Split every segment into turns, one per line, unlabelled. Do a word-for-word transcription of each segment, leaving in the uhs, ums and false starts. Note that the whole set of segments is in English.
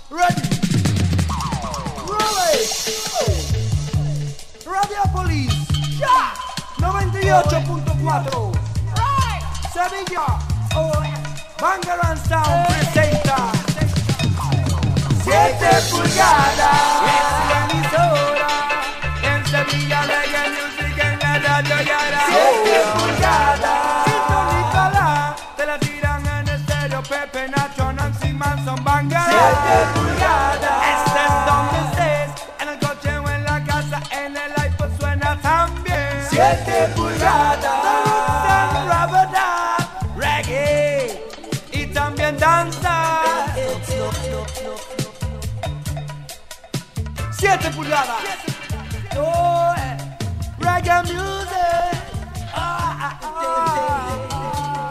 Ready. Roll it. Radiopolis. Ya. noventa y ocho punto cuatro. Sevilla. Bangarang Sound presenta siete pulgadas. Es la emisora. En Sevilla Reggae Music en la radio Yara. siete pulgadas. Sintonízala. Te la tiran en estéreo. Pepe, Nacho, Nancy, Manson, Bangarang. siete pulgadas. Estés donde estés. En el coche o en la casa. En el iPod suena también. siete pulgadas. Reggae. Y también danza. siete pulgadas. Oh, eh. Reggae music. Ah, ah, ah.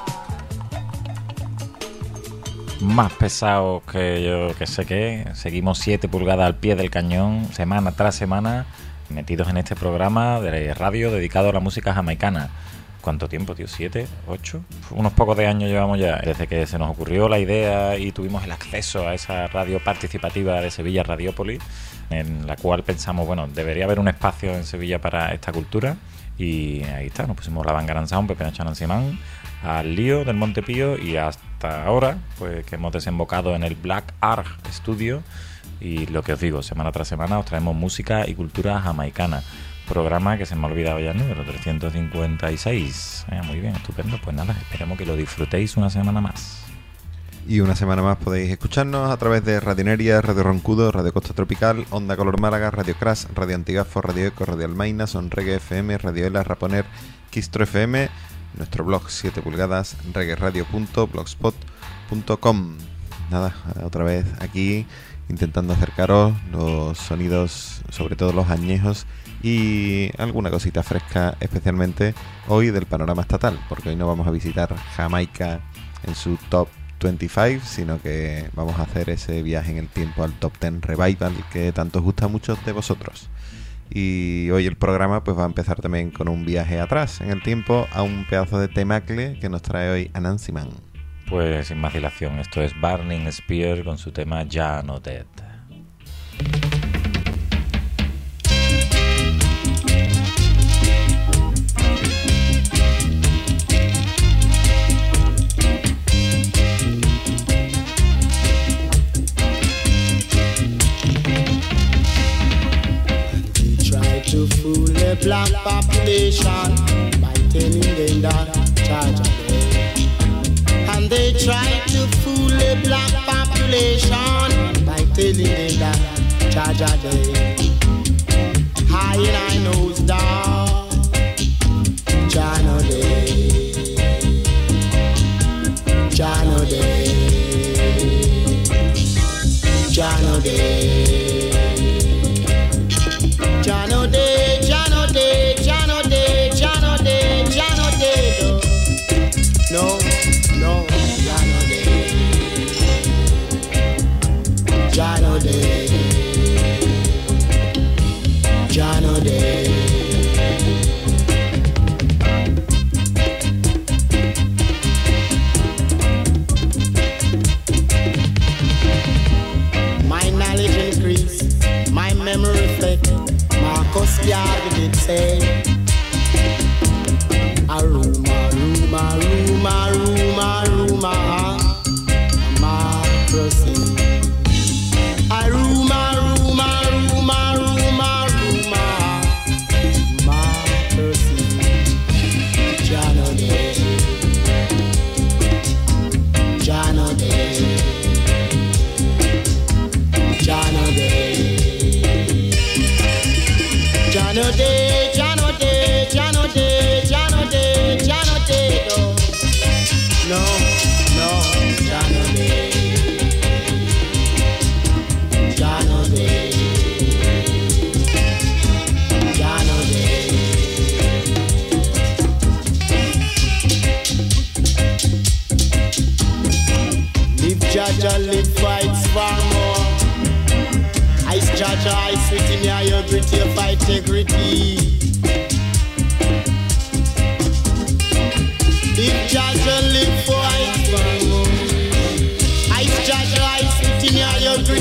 Más pesado que yo que sé qué. Seguimos siete pulgadas al pie del cañón, semana tras semana, metidos en este programa de radio dedicado a la música jamaicana. ¿Cuánto tiempo, tío? ¿Siete? ¿Ocho? Unos pocos de años llevamos ya, desde que se nos ocurrió la idea y tuvimos el acceso a esa radio participativa de Sevilla Radiopolis, en la cual pensamos, bueno, debería haber un espacio en Sevilla para esta cultura. Y ahí está, nos pusimos la Bangarang Sound, Pepe, Nacho, Nancy, Man, al lío del Montepío y hasta ahora, pues que hemos desembocado en el Black Ark Studio. Y lo que os digo, semana tras semana os traemos música y cultura jamaicana. Programa que se me ha olvidado ya el número, trescientos cincuenta y seis. Eh, muy bien, estupendo. Pues nada, esperemos que lo disfrutéis una semana más.
Y una semana más podéis escucharnos a través de Radio Neria, Radio Roncudo, Radio Costa Tropical, Onda Color Málaga, Radio Crash, Radio Antigafo, Radio Eco, Radio Almaina, Son Reggae F M, Radio Ela, Raponer, Quistro F M, nuestro blog siete pulgadas, reggaeradio punto blogspot punto com. Nada, otra vez aquí intentando acercaros los sonidos, sobre todo los añejos, y alguna cosita fresca, especialmente hoy del panorama estatal, porque hoy no vamos a visitar Jamaica en su top veinticinco, sino que vamos a hacer ese viaje en el tiempo al top diez Revival que tanto os gusta a muchos de vosotros. Y hoy el programa pues va a empezar también con un viaje atrás en el tiempo a un pedazo de temacle que nos trae hoy Anansi Man.
Pues sin más dilación, esto es Burning Spear con su tema Ya No Dead.
To fool the black population by telling them that Jah Jah dead. And they try to fool the black population by telling them that Jah Jah dead. High and I knows that Jah no dead. Jah no dead. Jah no dead. Jah no dead, Jah no dead, Jah no dead, Jah no dead, Jah no dead. No, no, Jah no dead. Jah no dead. Jah no dead. My knowledge increase, my memory reflect. Marcus Garvey did say, a rumor, rumor, rumor, rumor, rumor, Marcus. A rumor, rumor, rumor, rumor, rumor, Marcus. Jah no dead. Jah no dead. Jah no dead. Jah no dead, Jah no dead, Jah no dead, Jah no dead, Jah no dead. Oh. No, no, Jah no dead. Jah no dead. Jah no dead. Live Jah Jah, live fights far more. Ice Jah Jah, ice within your your gritty, your fight integrity. Live Jah Jah, live fight far more. Ice Jah Jah, ice within your your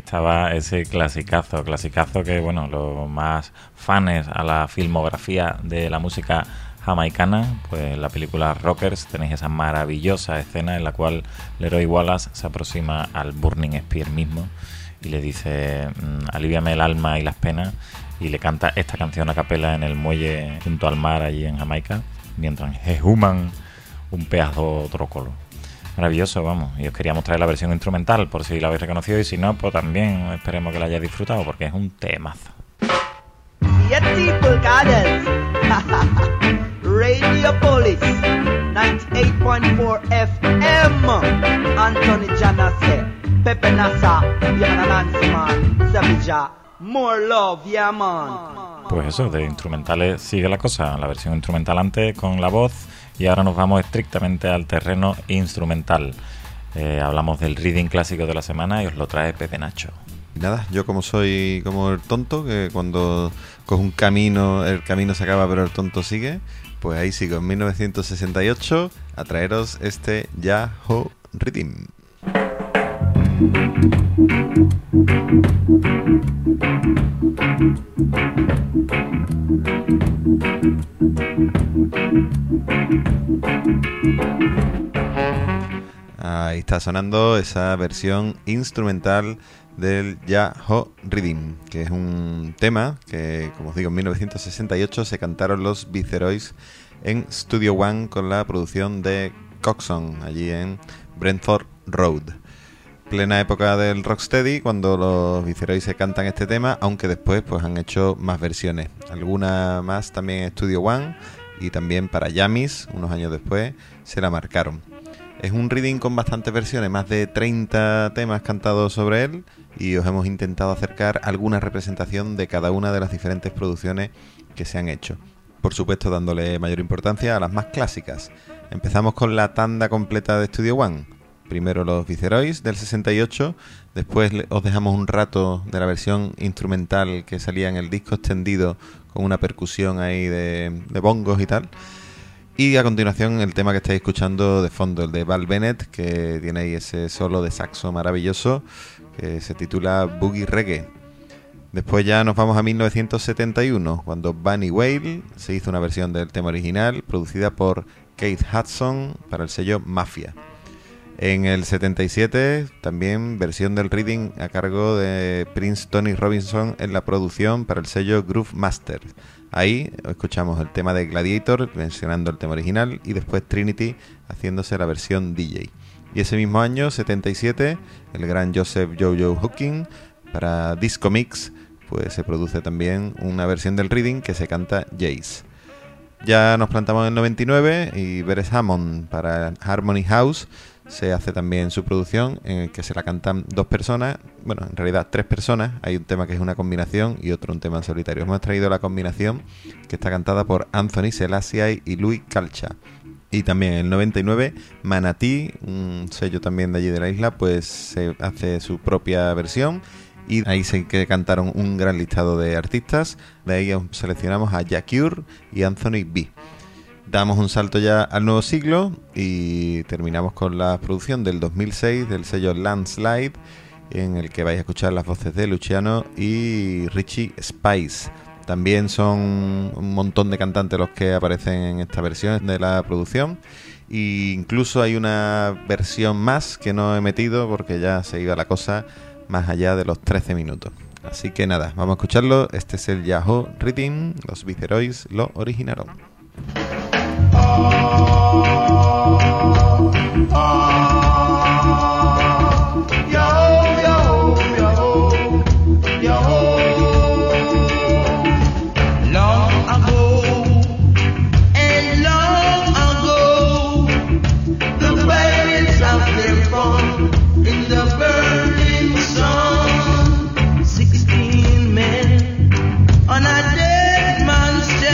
estaba ese clasicazo, clasicazo que, bueno, los más fans a la filmografía de la música jamaicana, pues en la película Rockers tenéis esa maravillosa escena en la cual Leroy Wallace se aproxima al Burning Spear mismo y le dice, aliviame el alma y las penas, y le canta esta canción a capela en el muelle junto al mar allí en Jamaica, mientras ejuman un pedazo trócolo. Maravilloso, vamos. Y os quería mostrar la versión instrumental por si la habéis reconocido, y si no, pues también esperemos que la hayáis disfrutado porque es un temazo.
siete pulgadas. Radio Police ninety-eight point four F M. Anthony Janase, Pepe Nasa, Yana Nancy Man, Sevilla. More love, yeah man.
Pues eso, de instrumentales sigue la cosa. La versión instrumental antes con la voz, y ahora nos vamos estrictamente al terreno instrumental. Eh, hablamos del reading clásico de la semana y os lo trae Pepe Nacho.
Y nada, yo como soy como el tonto, que cuando coge un camino, el camino se acaba pero el tonto sigue, pues ahí sigo en mil novecientos sesenta y ocho a traeros este Yahoo Rhythm. Ahí está sonando esa versión instrumental del Yahoo Rhythm, que es un tema que, como os digo, en mil novecientos sesenta y ocho se cantaron los Viceroys en Studio One con la producción de Coxon, allí en Brentford Road. Plena época del rocksteady, cuando los Viceroys se cantan este tema, aunque después pues han hecho más versiones, alguna más también en Studio One, y también para Yamis, unos años después, se la marcaron. Es un reading con bastantes versiones, más de treinta temas cantados sobre él, y os hemos intentado acercar alguna representación de cada una de las diferentes producciones que se han hecho. Por supuesto, dándole mayor importancia a las más clásicas. Empezamos con la tanda completa de Studio One. Primero los Viceroys del sesenta y ocho, después os dejamos un rato de la versión instrumental que salía en el disco extendido con una percusión ahí de, de bongos y tal. Y a continuación el tema que estáis escuchando de fondo, el de Val Bennett, que tiene ahí ese solo de saxo maravilloso que se titula Boogie Reggae. Después ya nos vamos a mil novecientos setenta y uno, cuando Bunny Whale se hizo una versión del tema original producida por Keith Hudson para el sello Mafia. En el setenta y siete también versión del reading a cargo de Prince Tony Robinson en la producción para el sello Groove Master. Ahí escuchamos el tema de Gladiator mencionando el tema original, y después Trinity haciéndose la versión D J. Y ese mismo año, setenta y siete, el gran Joseph Jojo Hooking para Disco Mix, pues se produce también una versión del reading que se canta Jace. Ya nos plantamos en el noventa y nueve y Beres Hammond para Harmony House se hace también su producción, en el que se la cantan dos personas, bueno, en realidad tres personas. Hay un tema que es una combinación y otro un tema en solitario. Hemos traído la combinación, que está cantada por Anthony Selassie y Louis Calcha. Y también en el noventa y nueve, Manatí, un sello también de allí de la isla, pues se hace su propia versión, y ahí sí que cantaron un gran listado de artistas. De ahí seleccionamos a Jacure y Anthony B. Damos un salto ya al nuevo siglo y terminamos con la producción del dos mil seis del sello Landslide, en el que vais a escuchar las voces de Luciano y Richie Spice. También son un montón de cantantes los que aparecen en esta versión de la producción, e incluso hay una versión más que no he metido porque ya se iba la cosa más allá de los trece minutos. Así que nada, vamos a escucharlo. Este es el Yahoo Rhythm, los Viceroys lo originaron.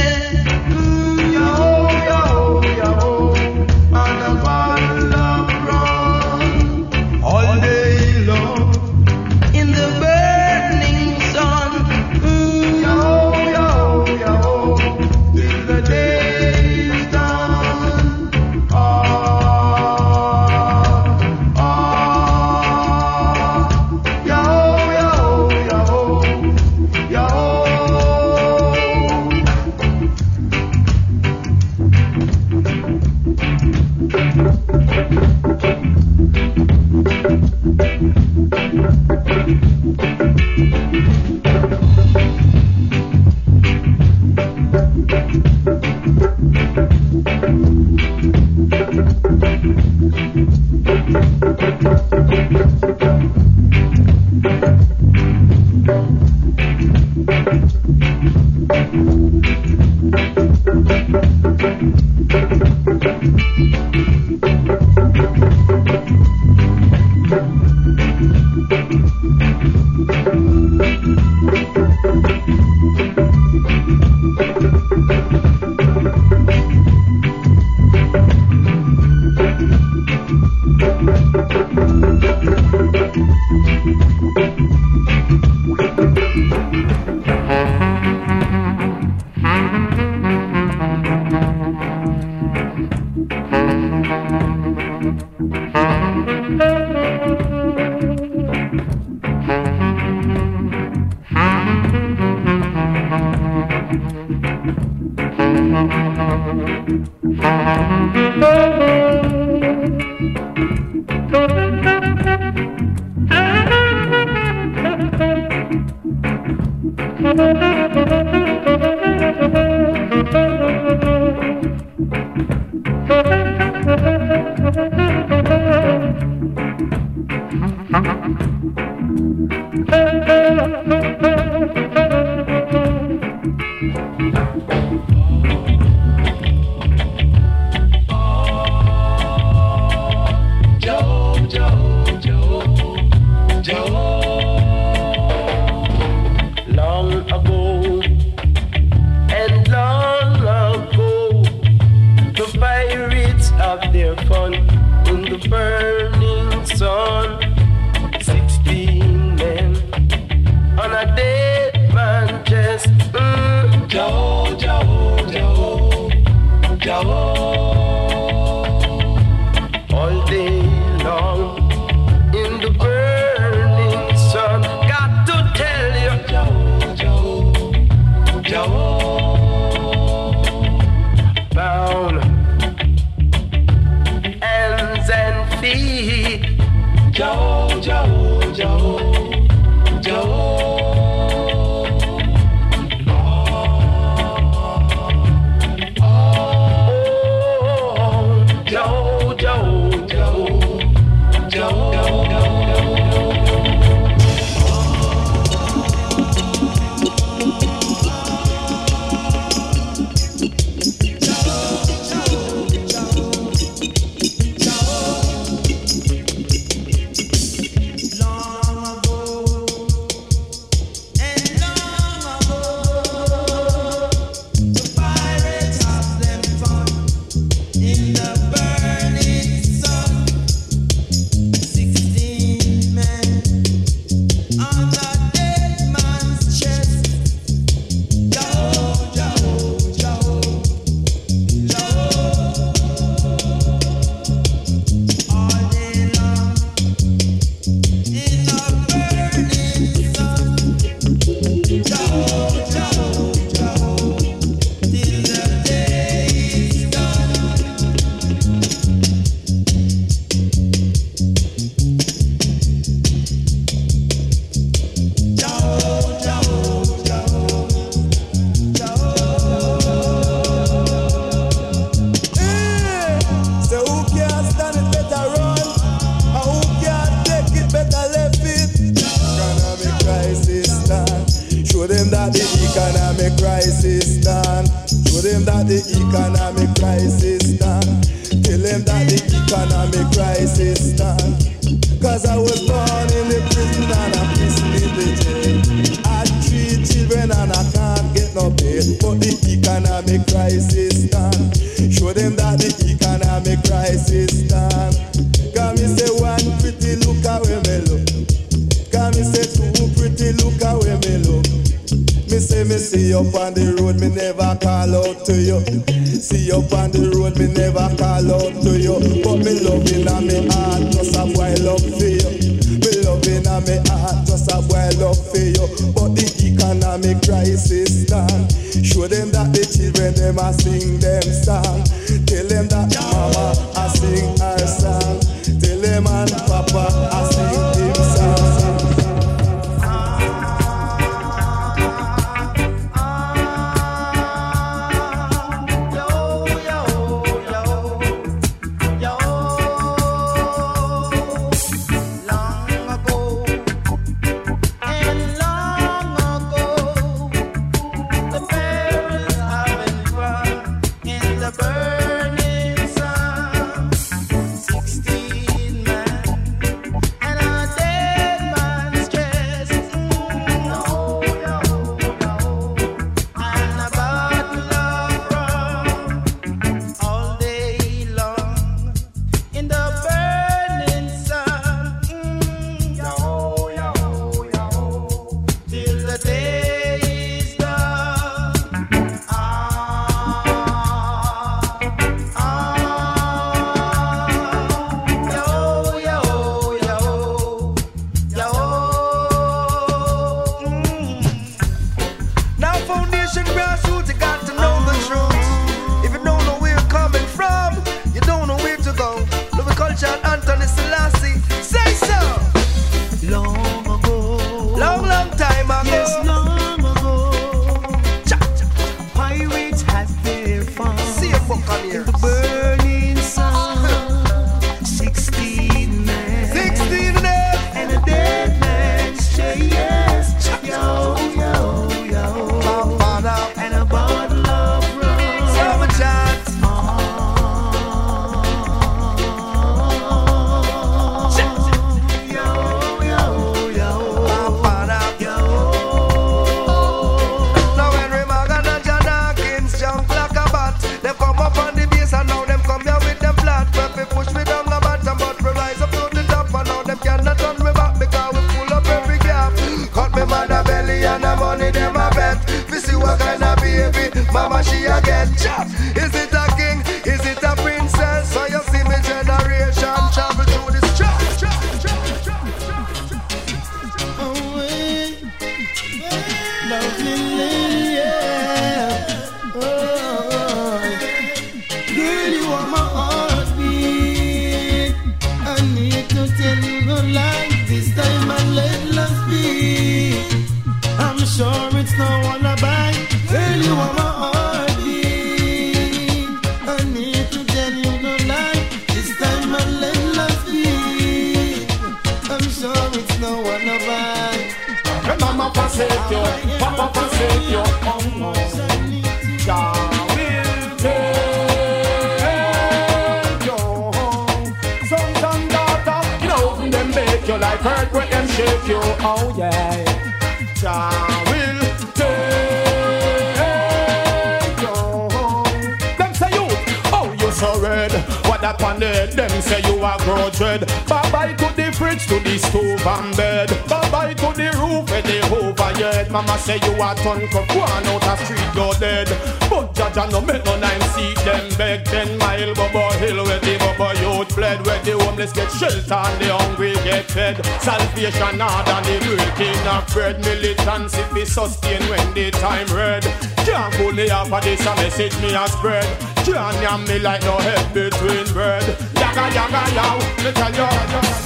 Yo, yo, yo, on a bottle of
Foundation grassroots, you got to know the truth. Mama, she a get chopped. Is it a king? Is it a princess? So you see me generation travel through this chop, chop, chop, chop, chop, chop.
Oh, hey, lovely lady, yeah. Oh, girl, you are my heartbeat. I need to tell you no lie. This time I let love be. I'm sure it's no lullaby. Girl, you are my heartbeat. I need to tell you no lie. This time I let love be. I'm sure it's no lullaby.
Mama forsake you, Papa forsake you. Oh no, Jah will take you. Sons and daughters, you know them make you like earthquake, them shake you. Oh yeah, Jah will take you. Them say you, oh you so red. What that one there? Them say you are grow dread. Bye bye to the fridge, to the stove and bed. Bye bye to the roof where they over your head. Mama say you are ton cup, go on out a street, go dead. But Jaja no make no nine see them beg. Ten mile Bobo Hill where the Bobo youth bled. Where the homeless get shelter and the hungry get fed. Salvation hard and the breaking of bread. Militancy be sustained when the time red. Can't bully off of this a message me a spread. Can't yam me like no head between bread. Yaga yaga yow, me tell you.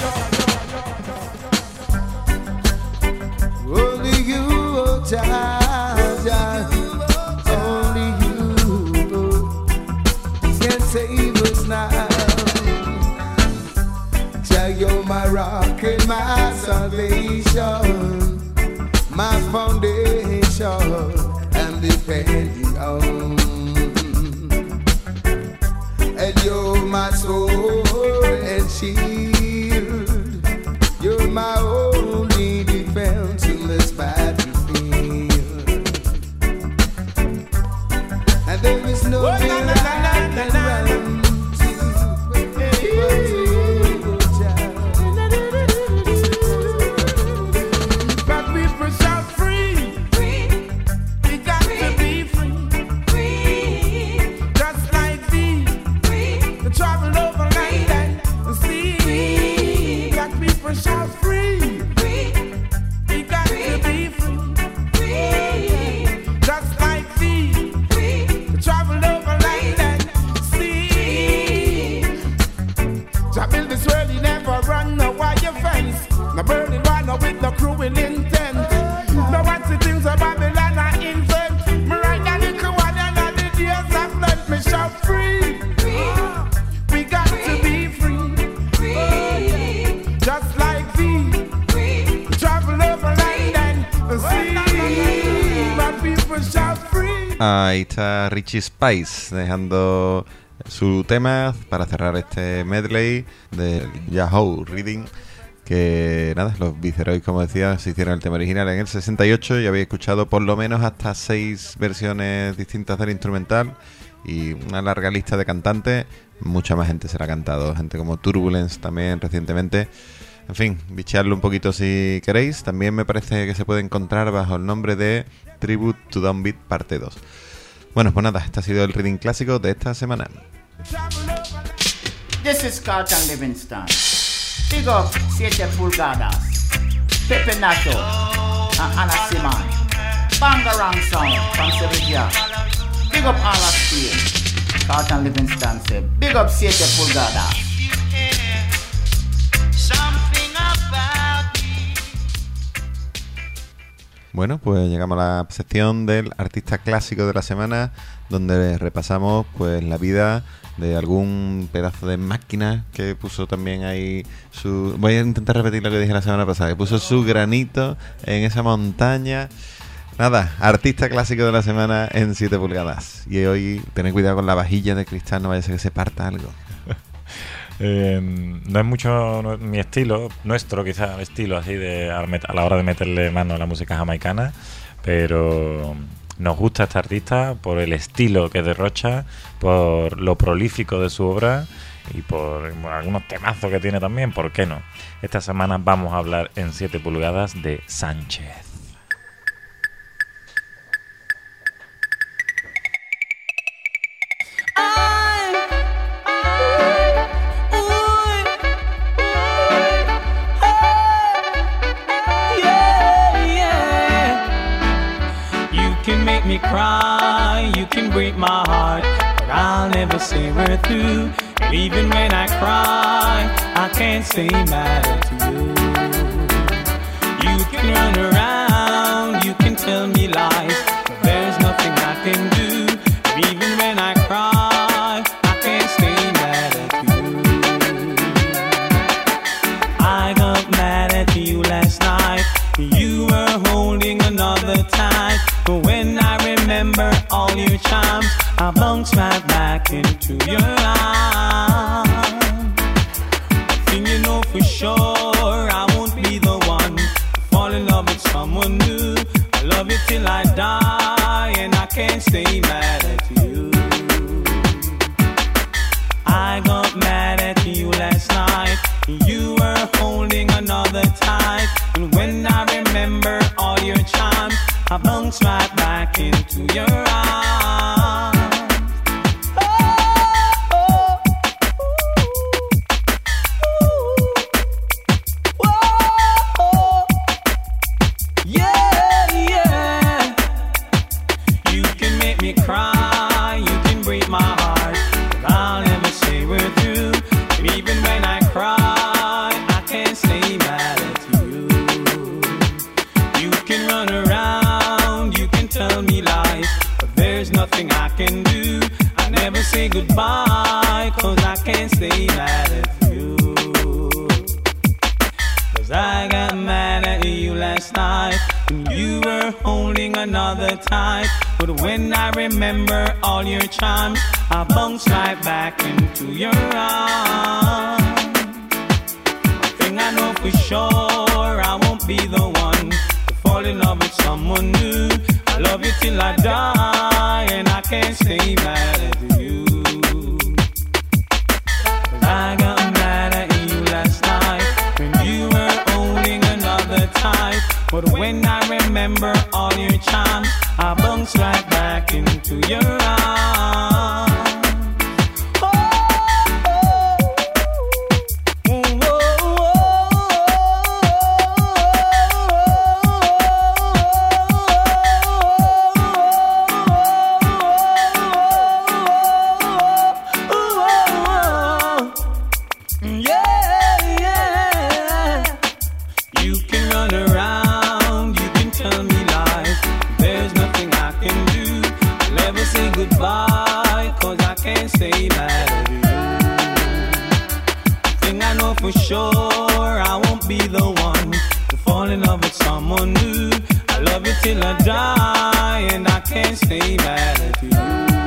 Only you, oh child, child. Only you can save us now. Child, you're my rock and my salvation, my foundation, I'm depending on. And you're my sword and shield. You're my only defense in this battlefield. And there is no way I can run to but you, child.
But we push out free. Free. We got free. To be free. Free. Just like thee. Free. To travel over land and sea. Free. Got people shout free. Free. We got free. To be free. Free. Just like thee. Free. To travel over land and sea. To build this world, you never run no wire fence. No burning one with no cruel intent. No what's the things of Babylon I invent. Me write a little one and all the days of lent. Me shout free. We got to be free. Just like thee. Travel over land and sea. My people shout free.
Ahí está Richie Spice dejando su tema para cerrar este medley de Yahoo Reading. Que nada, los Viceroy, como decía, se hicieron el tema original en el sesenta y ocho y habéis escuchado por lo menos hasta seis versiones distintas del instrumental y una larga lista de cantantes. Mucha más gente se la ha cantado, gente como Turbulence también recientemente. En fin, bichearlo un poquito si queréis. También me parece que se puede encontrar bajo el nombre de Tribute to Downbeat parte dos. Bueno, pues nada, este ha sido el reading clásico de esta semana.
This is Carlton Livingston. Big up siete pulgadas. Pepe Nato and Anna Simon. Bangarang sound from Sevilla. Big up all of Spain. Carlton Livingston say, big up siete pulgadas.
Bueno, pues llegamos a la sección del artista clásico de la semana, donde repasamos pues la vida de algún pedazo de máquina que puso también ahí su... Voy a intentar repetir lo que dije la semana pasada, que puso su granito en esa montaña. Nada, artista clásico de la semana en siete pulgadas. Y hoy tened cuidado con la vajilla de cristal, no vaya a ser que se parta algo.
Eh, no es mucho no, mi estilo, nuestro quizás estilo así de a la hora de meterle mano a la música jamaicana, pero nos gusta este artista por el estilo que derrocha, por lo prolífico de su obra y por algunos temazos que tiene también, ¿por qué no? Esta semana vamos a hablar en siete pulgadas de Sánchez.
can make me cry, you can break my heart, but I'll never say we're through. And even when I cry, I can't stay mad at you. You can run around, you can tell me lies, but there's nothing I can do. And even when I cry, I can't stay mad at you. I got mad at you last night. You were holding another tight, but when I remember all your charms, I bounce right back into your arms. One thing you know for sure, I won't be the one to fall in love with someone new. I love you till I die, and I can't stay mad at you. I got mad at you last night. You were holding another tight, and when I remember all your charms, I bounce right back into your arms. Oh, oh, ooh, whoa, yeah, yeah. You can make me cry, you can break my heart, but I'll never say we're through. And even when I cry, I can't stay mad at you. You can run around, you can tell me lies, but there's nothing I can do. I never say goodbye, cause I can't stay mad at you. Cause I got mad at you last night, and you were holding another tight, but when I remember all your charms, I bounce right back into your arms. One thing I know for sure, I won't be the one to fall in love with someone new. I love you till I die, and I can't stay mad at you. Cause I got mad at you last night, when you were holding another tight, but when I remember all your charms, I bounce right back into your arms. Oh, oh, oh, oh, yeah, yeah. You can run around, you can tell me lies, there's nothing I can do. I'll never say goodbye, cause I can't stay mad at you. One thing I know for sure, I won't be the one to fall in love with someone new. I love you till I die, and I can't stay mad at you.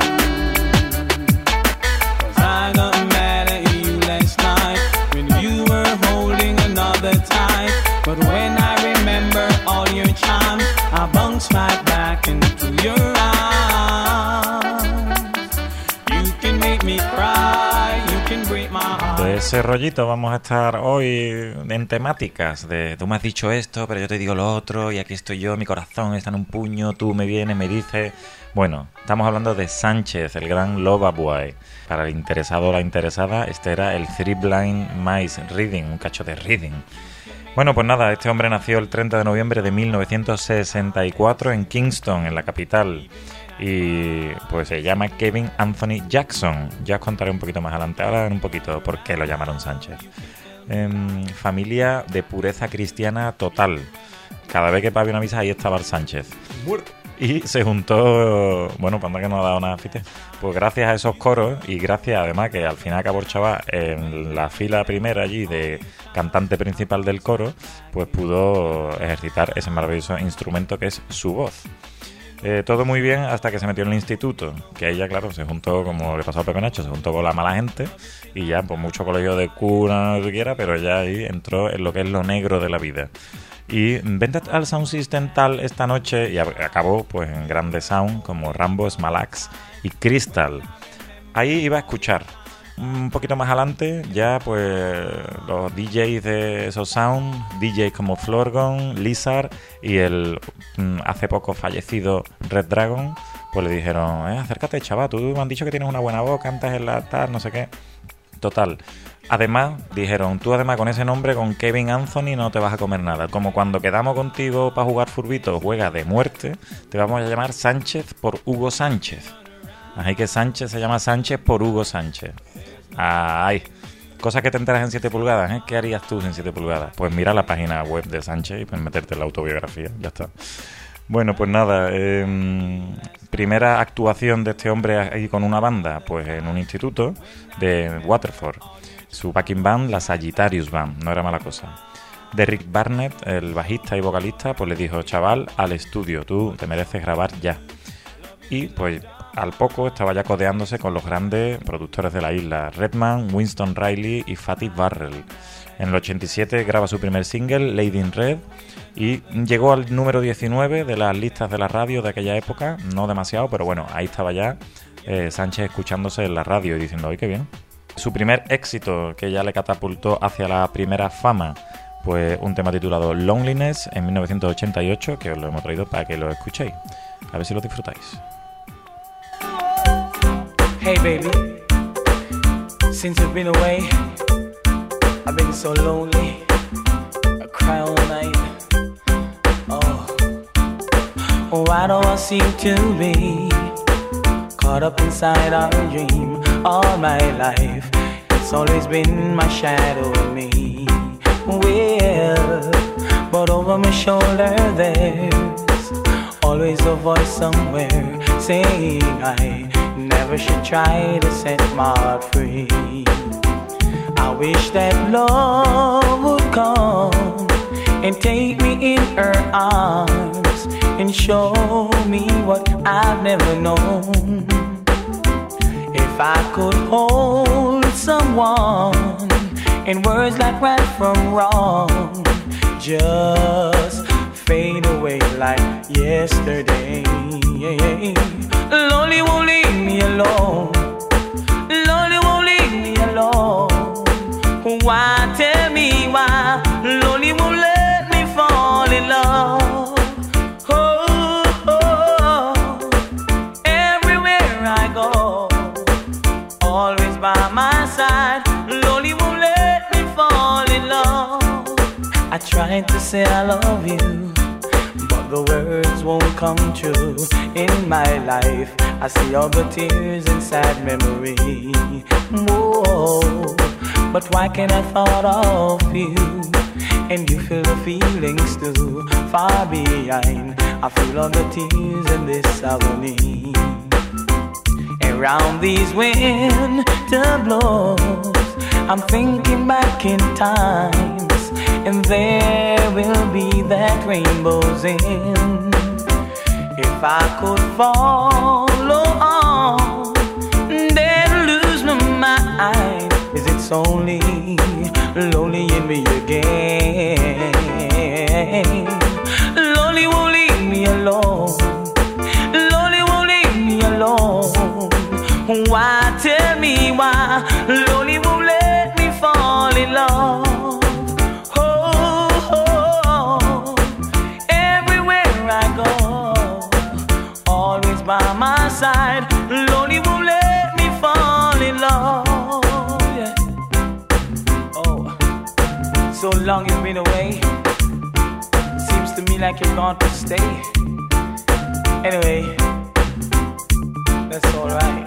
Cause I got mad at you last night, when you were holding another tight, but when I remember all your charms, I bounce right back into your arms. You can make me cry, you can break my heart.
De ese rollito vamos a estar hoy en temáticas de tú me has dicho esto, pero yo te digo lo otro, y aquí estoy yo, mi corazón está en un puño, tú me vienes, me dices. Bueno, estamos hablando de Sánchez, el gran Loba Boy. Para el interesado o la interesada, este era el Three Blind Mice Reading, un cacho de reading. Bueno, pues nada, este hombre nació el treinta de noviembre de mil novecientos sesenta y cuatro en Kingston, en la capital. Y pues se llama Kevin Anthony Jackson. Ya os contaré un poquito más adelante, ahora un poquito por qué lo llamaron Sánchez. Eh, familia de pureza cristiana total. Cada vez que había una misa, ahí estaba el Sánchez. Y se juntó, bueno, cuando que no ha dado nada, fíjate, pues gracias a esos coros y gracias además que al final acabó el chaval en la fila primera allí de cantante principal del coro, pues pudo ejercitar ese maravilloso instrumento que es su voz. Eh, todo muy bien hasta que se metió en el instituto, que ella, claro, se juntó, como le pasó a Pepe Nacho, se juntó con la mala gente y ya, pues mucho colegio de cura, no siquiera, pero ya ahí entró en lo que es lo negro de la vida. Y vente al Sound System tal esta noche y acabó pues en grandes sound como Rambo, Smalax y Crystal. Ahí iba a escuchar. Un poquito más adelante ya pues los D Js de esos sound, D Js como Florgon, Lizard y el hace poco fallecido Red Dragon, pues le dijeron, eh, acércate chaval, tú me han dicho que tienes una buena voz, cantas en la tal, no sé qué. Total, Además, dijeron, tú además con ese nombre, con Kevin Anthony, no te vas a comer nada. Como cuando quedamos contigo para jugar furbito, juega de muerte, te vamos a llamar Sánchez por Hugo Sánchez. Así que Sánchez se llama Sánchez por Hugo Sánchez. Ay, cosas que te enteras en siete pulgadas, ¿eh? ¿Qué harías tú en siete pulgadas? Pues mira la página web de Sánchez y pues meterte en la autobiografía, ya está. Bueno, pues nada, eh, primera actuación de este hombre ahí con una banda, pues en un instituto de Waterford. Su backing band, la Sagittarius Band, no era mala cosa. Derrick Barnett, el bajista y vocalista, pues le dijo, chaval, al estudio, tú te mereces grabar ya. Y pues al poco estaba ya codeándose con los grandes productores de la isla, Redman, Winston Riley y Fatty Burrell. En el ochenta y siete graba su primer single, Lady in Red, y llegó al número diecinueve de las listas de la radio de aquella época, no demasiado, pero bueno, ahí estaba ya eh, Sánchez escuchándose en la radio y diciendo, ¡ay, qué bien! Su primer éxito, que ya le catapultó hacia la primera fama, pues un tema titulado Loneliness en mil novecientos ochenta y ocho, que os lo hemos traído para que lo escuchéis. A ver si lo disfrutáis.
Hey baby, since you've been away, I've been so lonely, I cry all night. Oh, why do I seem to be caught up inside our dream? All my life, it's always been my shadow in me. Well, but over my shoulder there's always a voice somewhere saying I never should try to set my heart free. I wish that love would come and take me in her arms and show me what I've never known. If I could hold someone in words like right from wrong, just fade away like yesterday. Lonely won't leave me alone. Lonely won't leave me alone. Why, tell me why? Lonely won't let me fall in love. Oh, oh, oh. Everywhere I go, always by my side. Lonely won't let me fall in love. I tried to say I love you, but the words won't come true. In my life, I see all the tears and sad memory. Whoa, but why can't I thought of you? And you feel the feelings too. Far behind, I feel all the tears in this agony. Around these winter blows, I'm thinking back in times, and there will be that rainbow's end. If I could follow on, then lose my mind. Is it only lonely in me again? Lonely won't leave me alone. Lonely won't leave me alone. Why, tell me why? Lonely won't let me fall in love. Oh, oh, oh. Everywhere I go, always by my side. Lonely won't let me fall in love. Yeah. Oh, so long you've been away. Seems to me like you're gone to stay. Anyway, that's alright.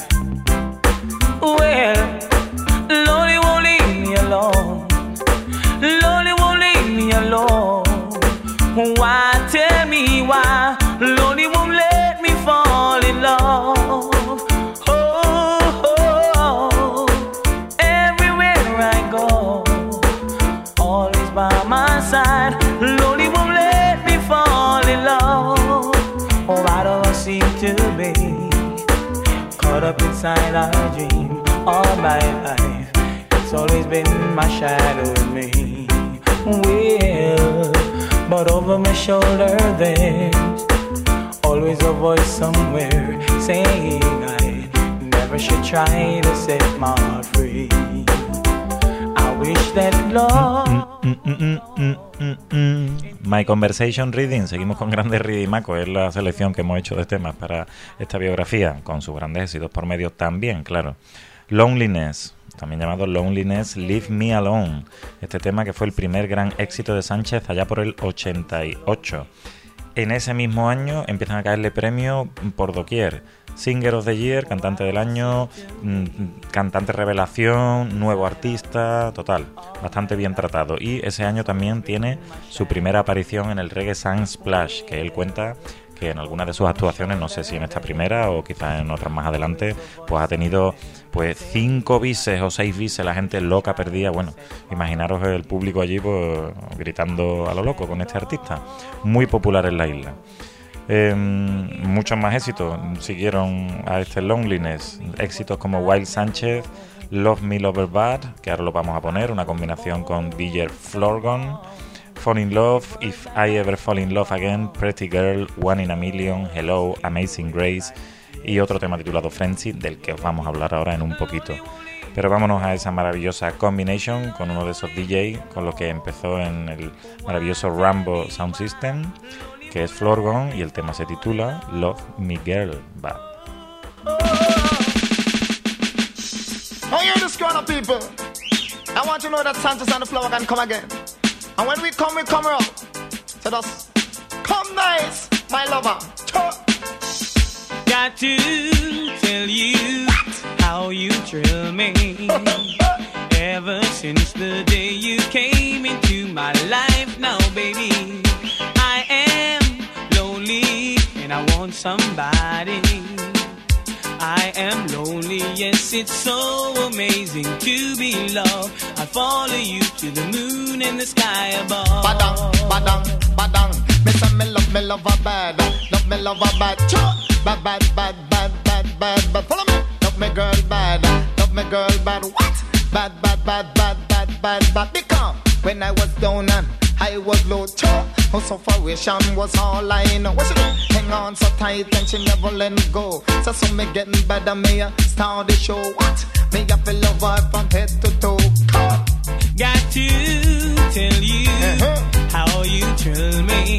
Well, lonely won't leave me alone. Lonely won't leave me alone. Why, tell me why? Lonely won't let me fall in love. Oh, oh, oh. Everywhere I go, always by my side. Lonely won't let me fall in love. Oh, why do I seem to be caught up inside our dream? All my life, it's always been my shadow in me. Well, but over my shoulder there's always a voice somewhere saying I never should try to set my heart free. I wish that love...
Mm, mm, mm, mm, mm, mm. My Conversation Reading, seguimos con grandes ridimacos, es la selección que hemos hecho de temas para esta biografía, con sus grandes éxitos por medio también, claro. Loneliness, también llamado Loneliness, Leave Me Alone. Este tema que fue el primer gran éxito de Sánchez allá por el ochenta y ocho. En ese mismo año empiezan a caerle premios por doquier. Singer of the Year, cantante del año, mmm, cantante revelación, nuevo artista, total, bastante bien tratado. Y ese año también tiene su primera aparición en el Reggae Sunsplash, que él cuenta que en algunas de sus actuaciones, no sé si en esta primera o quizás en otras más adelante, pues ha tenido pues cinco bises o seis bises, la gente loca, perdida. Bueno, imaginaros el público allí pues gritando a lo loco con este artista, muy popular en la isla. Eh, muchos más éxitos siguieron a este Loneliness, éxitos como Wild Sánchez, Love Me Lover Bad, que ahora lo vamos a poner, una combinación con D J Florgon, Fall in Love, If I Ever Fall in Love Again, Pretty Girl, One in a Million, Hello, Amazing Grace y otro tema titulado Frenzy, del que os vamos a hablar ahora en un poquito. Pero vámonos a esa maravillosa combination con uno de esos D J con lo que empezó en el maravilloso Rambo Sound System, que es Florgon, y el tema se titula Love Me Girl Bad.
Oh, you're this grown up people. I want you to know that Sanchez and the flower can come again. And when we come, we come out. So just come nice, my lover.
Got to tell you how you thrill me. Ever since the day you came into my life, now baby, I am lonely and I want somebody. I am lonely, yes, it's so amazing to be loved. I follow you to the moon and the sky above.
Badang, badang, badang. Me say me love, me love her bad. Love me love her bad. Bad, bad, bad, bad, bad, bad, bad. Follow me. Love me girl bad. Love me girl bad. What? Bad, bad, bad, bad, bad, bad, bad. Because when I was down and I was low, her sufferation was all I know. What she do? Hang on so tight and she never let go. So some me getting better, me a start the show. What? Me a feel love her from head to toe. Come.
Got to tell you uh-huh. how you thrill me.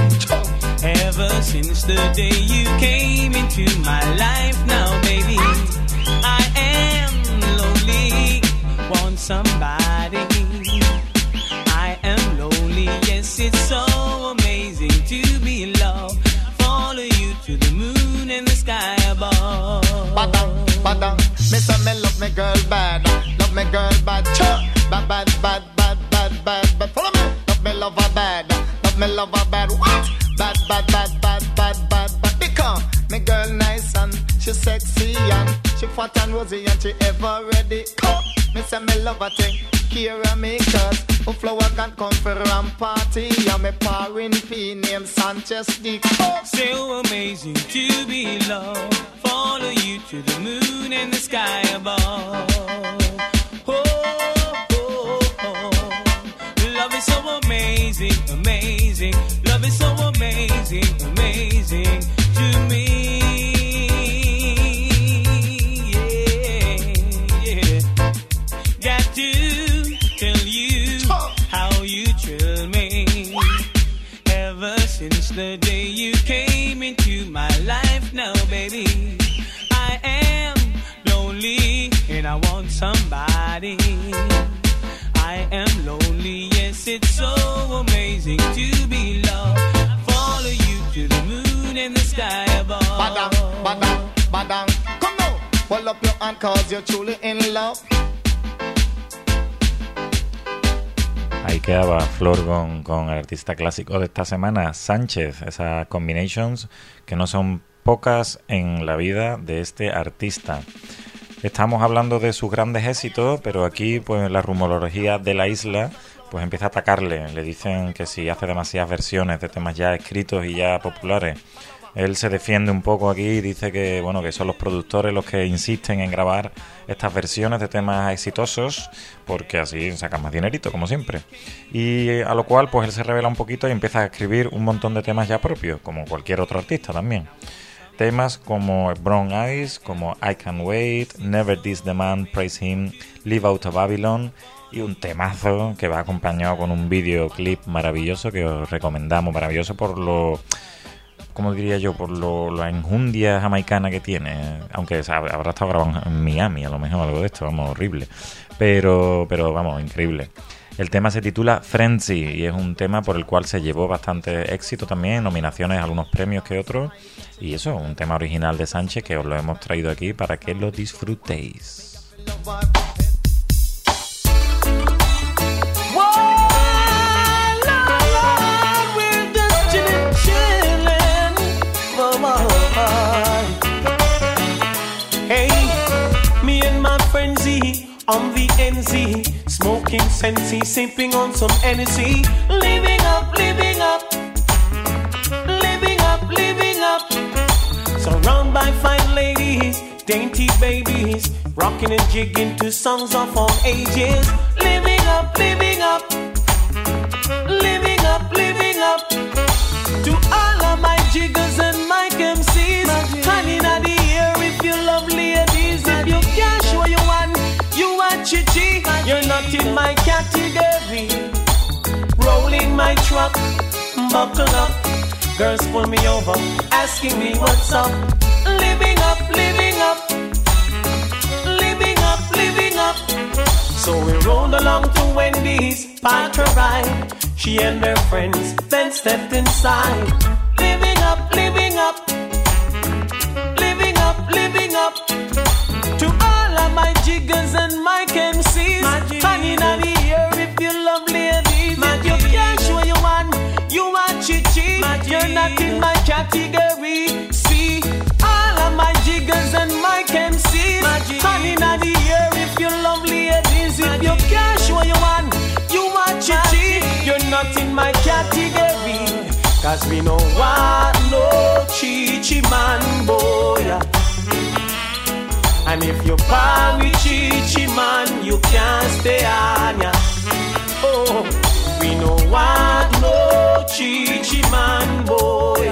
Ever since the day you came into my life, now baby, I am lonely, want somebody. I am lonely, yes, it's so amazing to be loved. Follow you to the moon and the sky above.
Badang, badang, me say me love me girl bad. Love me girl bad, bad, bad, bad, bad, bad, bad, bad. Follow me, love me love her bad. Love me love her bad, what? Bad, bad, bad, bad, bad, bad, bad. Because me girl nice and she sexy and she fat and rosy and she ever ready. Come, me say me love her thing. Care of me cause who flower can come for ram party. And me parring P name Sanchez Dick.
So amazing to be loved. Follow you to the moon and the sky above. Oh, oh, oh. Love is so amazing, amazing. Love is so amazing, amazing to me. Yeah, yeah. Got to tell you how you thrill me. Ever since the day you came into my life, now baby, I am lonely and I want somebody. I am lonely, yes, it's so amazing to be loved. Follow you to the moon and the sky above.
Badang, badang, badang. Come now, hold up your hand cause you're truly in love.
Ahí quedaba Florgon con el artista clásico de esta semana, Sánchez. Esas combinations que no son pocas en la vida de este artista. Estamos hablando de sus grandes éxitos, pero aquí pues la rumorología de la isla pues empieza a atacarle. Le dicen que si hace demasiadas versiones de temas ya escritos y ya populares. Él se defiende un poco aquí y dice que bueno que son los productores los que insisten en grabar estas versiones de temas exitosos porque así sacan más dinerito, como siempre. Y a lo cual pues él se revela un poquito y empieza a escribir un montón de temas ya propios, como cualquier otro artista también. Temas como Brown Eyes, como I Can't Wait, Never Diss the Man, Praise Him, Live Out of Babylon y un temazo que va acompañado con un videoclip maravilloso que os recomendamos, maravilloso por lo como diría yo, por lo, la enjundia jamaicana que tiene, aunque sabe, habrá estado grabando en Miami, a lo mejor algo de esto, vamos, horrible, pero, pero vamos, increíble. El tema se titula Frenzy y es un tema por el cual se llevó bastante éxito también, nominaciones a algunos premios que otros, y eso, un tema original de Sánchez que os lo hemos traído aquí para que lo disfrutéis.
On the N Z, smoking Sensi, sipping on some Hennessy, living up, living up, living up, living up. Surrounded by fine ladies, dainty babies, rocking and jigging to songs of all ages. Living up, living up, living up, living up. To all of my jiggers and my M Cs, honey, in the air if you love ladies, if you can't show you one. You are chichi, you're not in my category. Rolling my truck, buckle up. Girls pull me over, asking me what's up. Living up, living up, living up, living up. So we rolled along to Wendy's, parked her ride. She and her friends then stepped inside. Living up, living up, living up, living up. To all of my jiggers and my M Cs, hanging on the air if you love ladies. If you can't show you one, you are chichi. You're not in my category. See, all of my jiggers and my M Cs, hanging on the air if you love ladies. If you can't show you one, you are chichi. You're not in my category. Cause we know what no chichi man boy. And if you par with chichi man, you can't stay on ya. Oh, we know what no chichi man boy.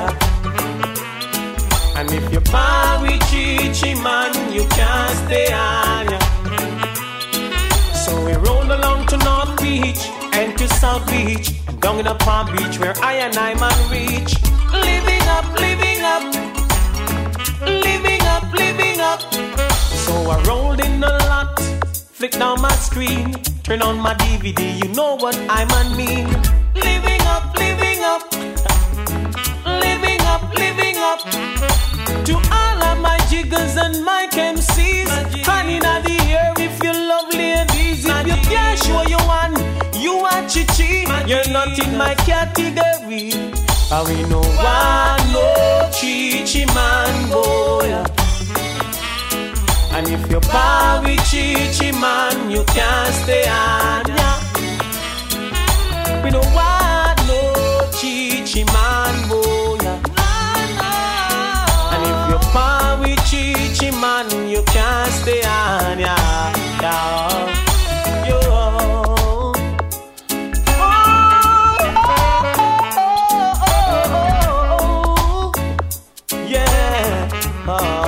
And if you par with chichi man, you can't stay on ya. So we rolled along to North Beach and to South Beach, and down in a Palm Beach where I and I man reach. Living up, living up, living up, living up. So I rolled in the lot, flick down my screen, turn on my D V D, you know what I man mean. Living up, living up, living up, living up. To all of my jiggers and my M Cs, honey in the air if you love ladies. If you can't show you one, you are chichi. You're not in my category. And we know one no chichi man boy. And if you par with chichi man, you can't stay on ya. We don't want no chichi man boy. And if you par with chichi man, you can't stay on ya. Yeah. Yo. Oh, oh, oh, oh, oh. Yeah. Oh.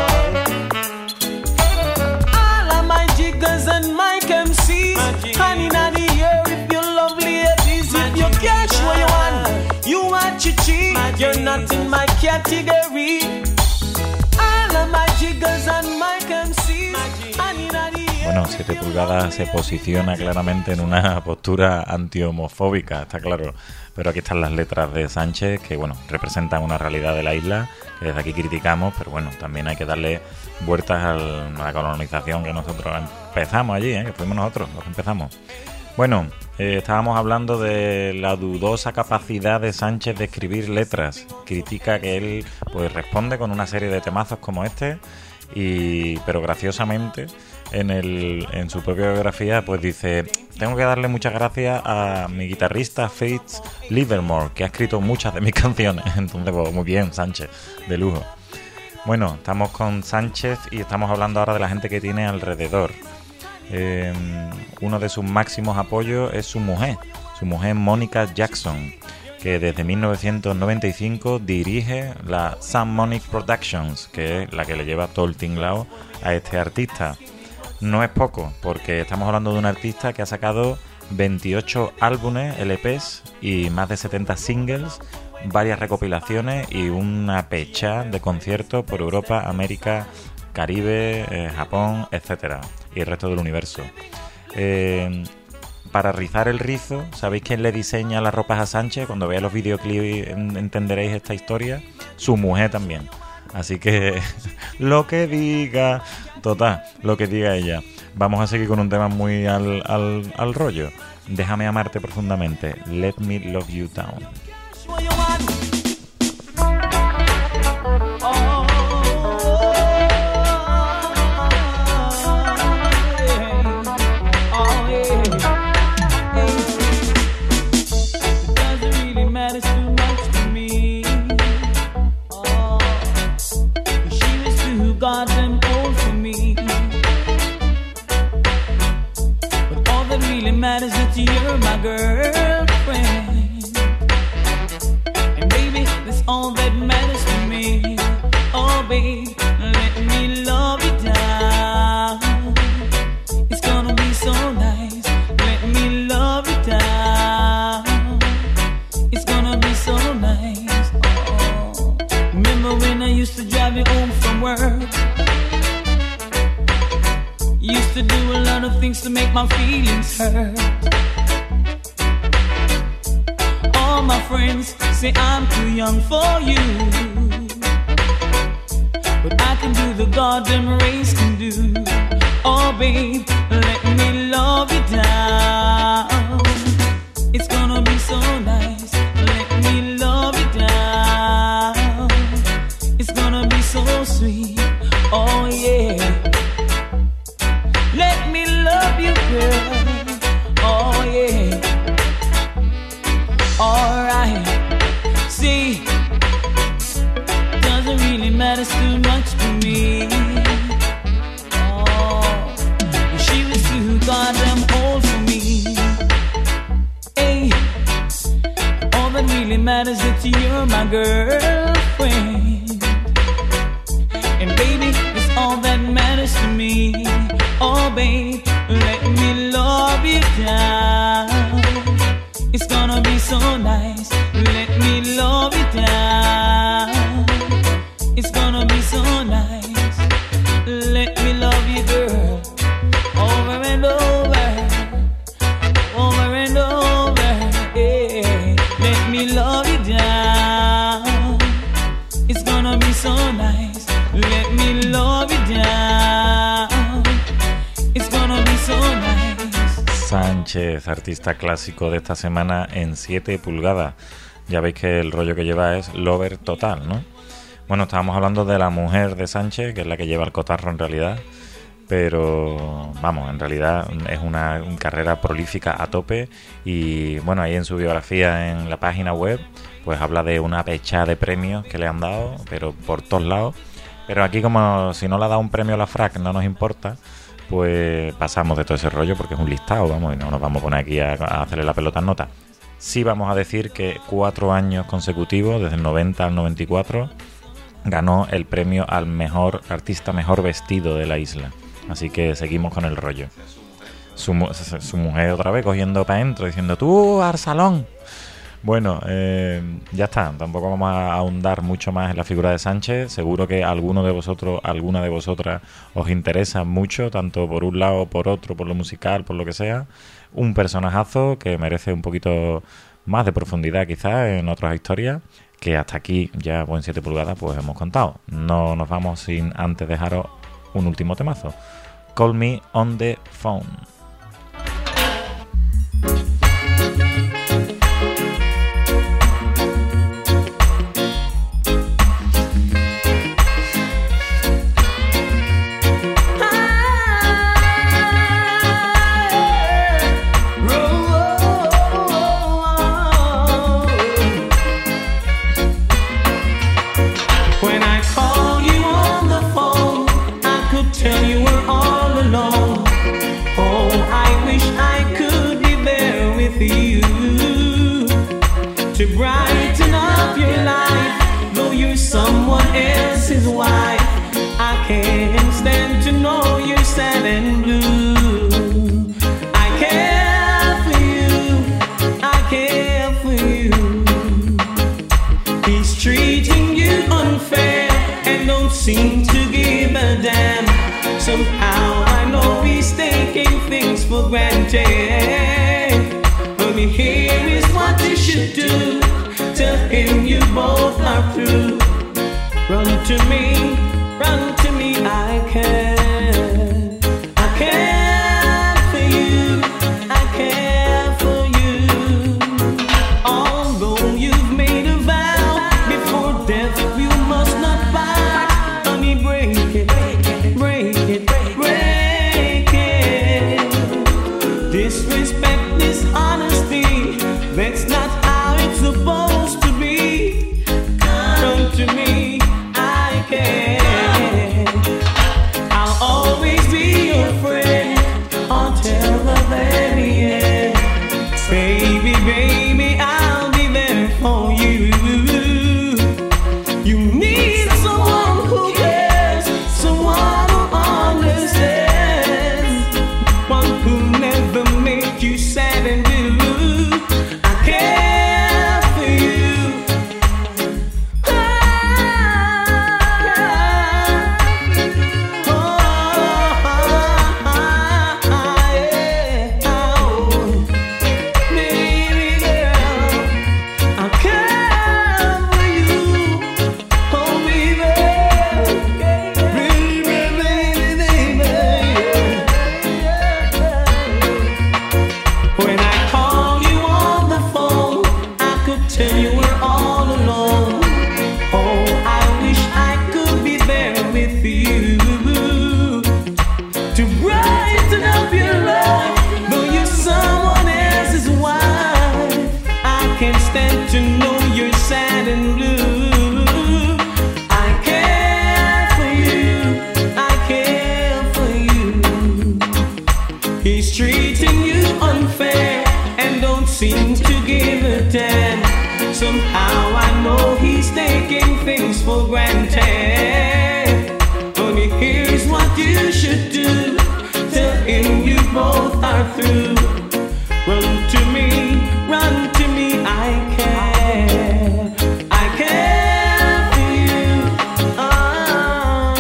And my M Cs, honey in the air if you love ladies. If you can't show you one, you are chichi. You're not in my category. All of my jiggers and my M Cs, honey in the air.
Bueno, siete pulgadas se posiciona claramente en una postura antihomofóbica, está claro. Pero aquí están las letras de Sánchez, que bueno, representan una realidad de la isla, que desde aquí criticamos, pero bueno, también hay que darle vueltas al, a la colonización que nosotros empezamos allí, ¿eh? Que fuimos nosotros los que empezamos. Bueno, eh, estábamos hablando de la dudosa capacidad de Sánchez de escribir letras. Critica que él pues responde con una serie de temazos como este, y pero graciosamente en el en su propia biografía pues dice: tengo que darle muchas gracias a mi guitarrista Fitz Livermore, que ha escrito muchas de mis canciones. Entonces pues muy bien, Sánchez, de lujo. Bueno, estamos con Sánchez y estamos hablando ahora de la gente que tiene alrededor. Eh, uno de sus máximos apoyos es su mujer, su mujer Mónica Jackson, que desde mil novecientos noventa y cinco dirige la Sun Monic Productions, que es la que le lleva todo el tinglao a este artista. No es poco, porque estamos hablando de un artista que ha sacado veintiocho álbumes, L Pes y más de setenta singles varias recopilaciones y una pecha de conciertos por Europa, América, Caribe, eh, Japón, etcétera, y el resto del universo. Eh, para rizar el rizo, ¿sabéis quién le diseña las ropas a Sánchez? Cuando veáis los videoclips entenderéis esta historia. Su mujer también. Así que lo que diga, total, lo que diga ella. Vamos a seguir con un tema muy al, al, al rollo. Déjame amarte profundamente. Let me love you down.
Goddamn old for me, but all that really matters is that you're my girlfriend, and baby, that's all that matters to me. Oh babe, let me love you down. It's gonna be so nice. Let me love you down. It's gonna be so nice. Oh, remember when I used to drive you home from work? Used to do a lot of things to make my feelings hurt. All my friends say I'm too young for you, but I can do the goddamn race can do. Oh babe, let me love you down. It's gonna be so nice. Let me love you down. It's gonna be so sweet. Oh yeah. Let me love you, girl. Oh yeah. Alright. See, doesn't really matter too much to me. Oh, she was too goddamn old for me. Hey, all that really matters is that you're my girlfriend, and baby, it's all that matters to me. Oh babe, let me love you down. It's gonna be so nice. Let me love you down. It's gonna be so nice. Let me love you, girl. Over and over, over and over, yeah. Let me love you down. It's gonna be so nice. Let me love you down.
Sánchez, artista clásico de esta semana en siete pulgadas. Ya veis que el rollo que lleva es lover total, ¿no? Bueno, estábamos hablando de la mujer de Sánchez, que es la que lleva el cotarro en realidad, pero vamos, en realidad es una, una carrera prolífica a tope. Y bueno, ahí en su biografía en la página web pues habla de una pecha de premios que le han dado, pero por todos lados. Pero aquí, como si no le ha dado un premio a la F R A C no nos importa, pues pasamos de todo ese rollo porque es un listado, vamos, y no nos vamos a poner aquí a, a hacerle la pelota en nota. Sí vamos a decir que cuatro años consecutivos, desde el noventa al noventa y cuatro, ganó el premio al mejor artista mejor vestido de la isla. Así que seguimos con el rollo. Su, su mujer otra vez cogiendo para adentro, diciendo, tú, al salón. Bueno, eh, ya está, tampoco vamos a ahondar mucho más en la figura de Sánchez. Seguro que alguno de vosotros, alguna de vosotras os interesa mucho, tanto por un lado, por otro, por lo musical, por lo que sea. Un personajazo que merece un poquito más de profundidad quizás en otras historias, que hasta aquí ya en siete pulgadas pues hemos contado. No nos vamos sin antes dejaros un último temazo. Call Me on the Phone.
Tell you we're all alone. Oh, give a damn. Somehow I know he's taking things for granted. Only here is what you should do. Tell him you both are through. Run to me, run to me, I can. I care for you, I care for you. Although you've made a vow, before death you must not bow. Honey, break it, break it, break it, break it. Disrespect, dishonesty, that's not how it's supposed to be. Come to me, I can. I'll always be your friend until the very end. Baby, baby, I'll be there for you. You need someone who cares, someone who understands, one who never make you sad and blue. I care for you. Ah, oh, yeah, oh, baby girl, I care for you. Oh, baby, baby, baby, baby. When I call you on the phone, I could tell you we're all alone. Oh, I wish I could be there with you to brighten up your life. Though you're someone else's wife, I can't stand to know you're sad and blue. I care for you, I care for you. He's treating you unfair and don't seem to give a damn. Somehow I know he's taking things for granted. Only here's what you should do. Tell him you both are through. Run to me, run to me, I care. I care for you. Ah.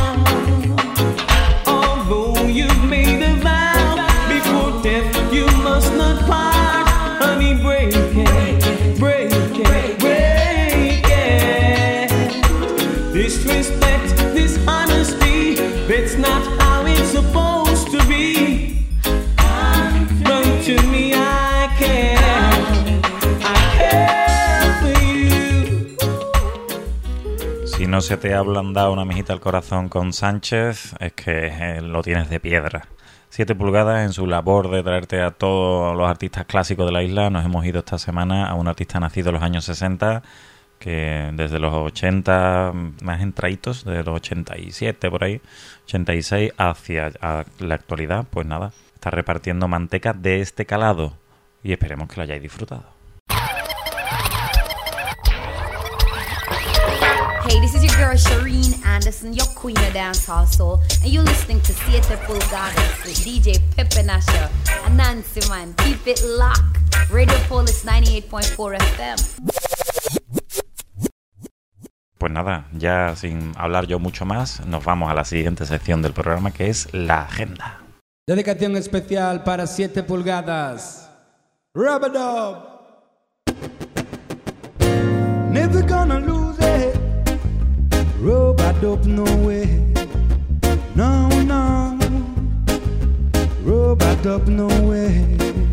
Although you've made a vow, before death you must not part. Honey, break it, break it, break it. Disrespect, dishonesty, that's not how it's supposed to be. Run to me, I care, I care for you.
Si no se te ha ablandado una mijita al corazón con Sánchez, es que eh, lo tienes de piedra. Siete pulgadas en su labor de traerte a todos los artistas clásicos de la isla. Nos hemos ido esta semana a un artista nacido en los años sesenta, que desde los ochenta, más entraditos, de los ochenta y siete por ahí, ochenta y seis, hacia a la actualidad, pues nada, está repartiendo manteca de este calado. Y esperemos que lo hayáis disfrutado.
Hey, this is your girl Shireen Anderson, your queen of dancehall soul, and you're listening to Siete Pulgadas with D J Pepe Nasha and Nancy Man. Keep it locked. Radio Polis ninety-eight point four F M.
Pues nada, ya sin hablar yo mucho más, nos vamos a la siguiente sección del programa, que es la agenda.
Dedicación especial para Siete Pulgadas. Rub-a-dub.
Never gonna lose it. Rub-a-dub, no way. No, no. Rub-a-dub, no way.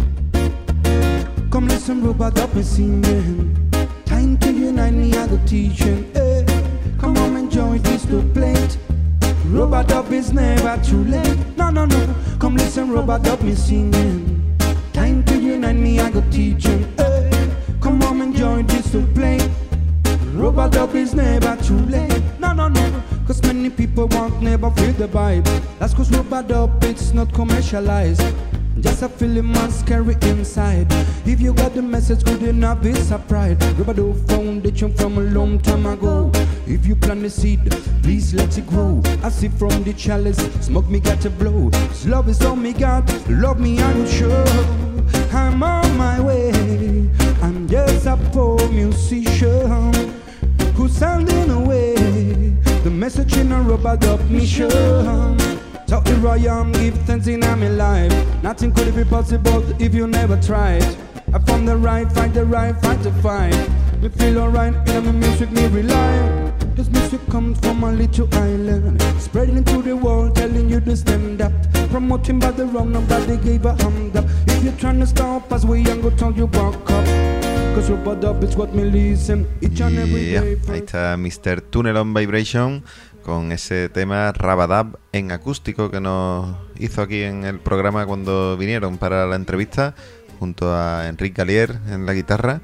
Come listen, rub-a-dub is singing. Time to unite me, I go teaching. Hey, come on, enjoy this to plate. Rub-a-dub is never too late. No, no, no. Come listen, rub-a-dub is singing. Time to unite me, I go teaching. Hey, come on, enjoy this to plate. Rub-a-dub is never too late. No, no, no. Cause many people won't never feel the vibe. That's cause rub-a-dub, it's not commercialized. Just a feeling must carry inside. If you got the message good enough, it's a pride. Rub-a-dub foundation from a long time ago. If you plant the seed, please let it grow. I see from the chalice, smoke me got to blow. Cause love is all me got, love me I will show. I'm on my way, I'm just a poor musician who's sounding away
The message in a rubber dub mission. So here I am, give thanks in my life. Nothing could be possible if you never tried. I found the right, find the right, fight to fight. Me feel alright, in my music me rely. This music comes from a little island, spreading to the world, telling you to stand up. Promoting by the wrong, nobody gave a hand up. If you're trying to stop us, we ain't gonna tell you back up. Cause rubber dub is what me listen each and every
Yeah,
day.
ahí está mister Tunnel on Vibration con ese tema Rabadab en acústico que nos hizo aquí en el programa cuando vinieron para la entrevista, junto a Enrique Gallier en la guitarra,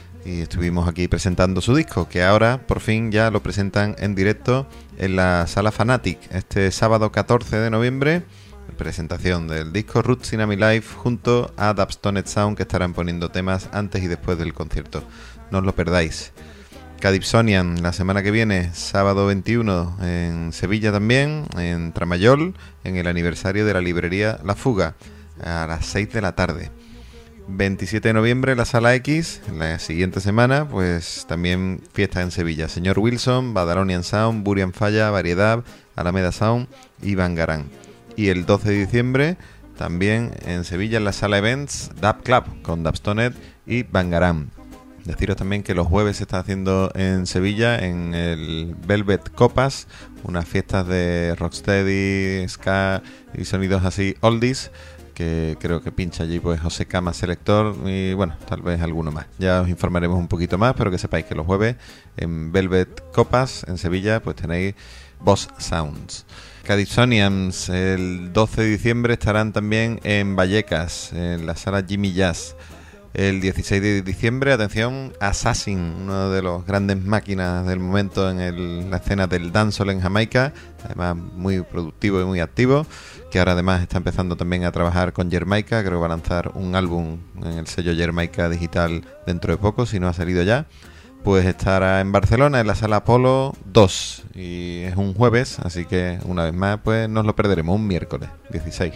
y estuvimos aquí presentando su disco, que ahora por fin ya lo presentan en directo en la Sala Fanatic este sábado catorce de noviembre. Presentación del disco Roots in a My Life junto a Dubstoned Sound, que estarán poniendo temas antes y después del concierto. No os lo perdáis. Cadipsonian la semana que viene, sábado veintiuno, en Sevilla también, en Tramayol, en el aniversario de la librería La Fuga, a las seis de la tarde. veintisiete de noviembre, la Sala X. La siguiente semana, pues también fiesta en Sevilla. Señor Wilson, Badalonian Sound, Burian Falla, Variedad, Alameda Sound y Bangarán. Y el doce de diciembre, también en Sevilla, en la Sala Events, Dub Club, con Dubstoned y Bangarán. Deciros también que los jueves se está haciendo en Sevilla, en el Velvet Copas, unas fiestas de rocksteady, ska y sonidos así oldies, que creo que pincha allí pues José Cama Selector y bueno, tal vez alguno más. Ya os informaremos un poquito más, pero que sepáis que los jueves en Velvet Copas, en Sevilla, pues tenéis Boss Sounds. Cadipsonians el doce de diciembre estarán también en Vallecas, en la sala Jimmy Jazz. El dieciséis de diciembre, atención, Assassin, uno de los grandes máquinas del momento en el, la escena del dancehall en Jamaica, además muy productivo y muy activo, que ahora además está empezando también a trabajar con Jamaica. Creo que va a lanzar un álbum en el sello Jamaica Digital dentro de poco, si no ha salido ya. Pues estará en Barcelona, en la sala Apolo dos, y es un jueves, así que una vez más pues nos lo perderemos, un miércoles dieciséis.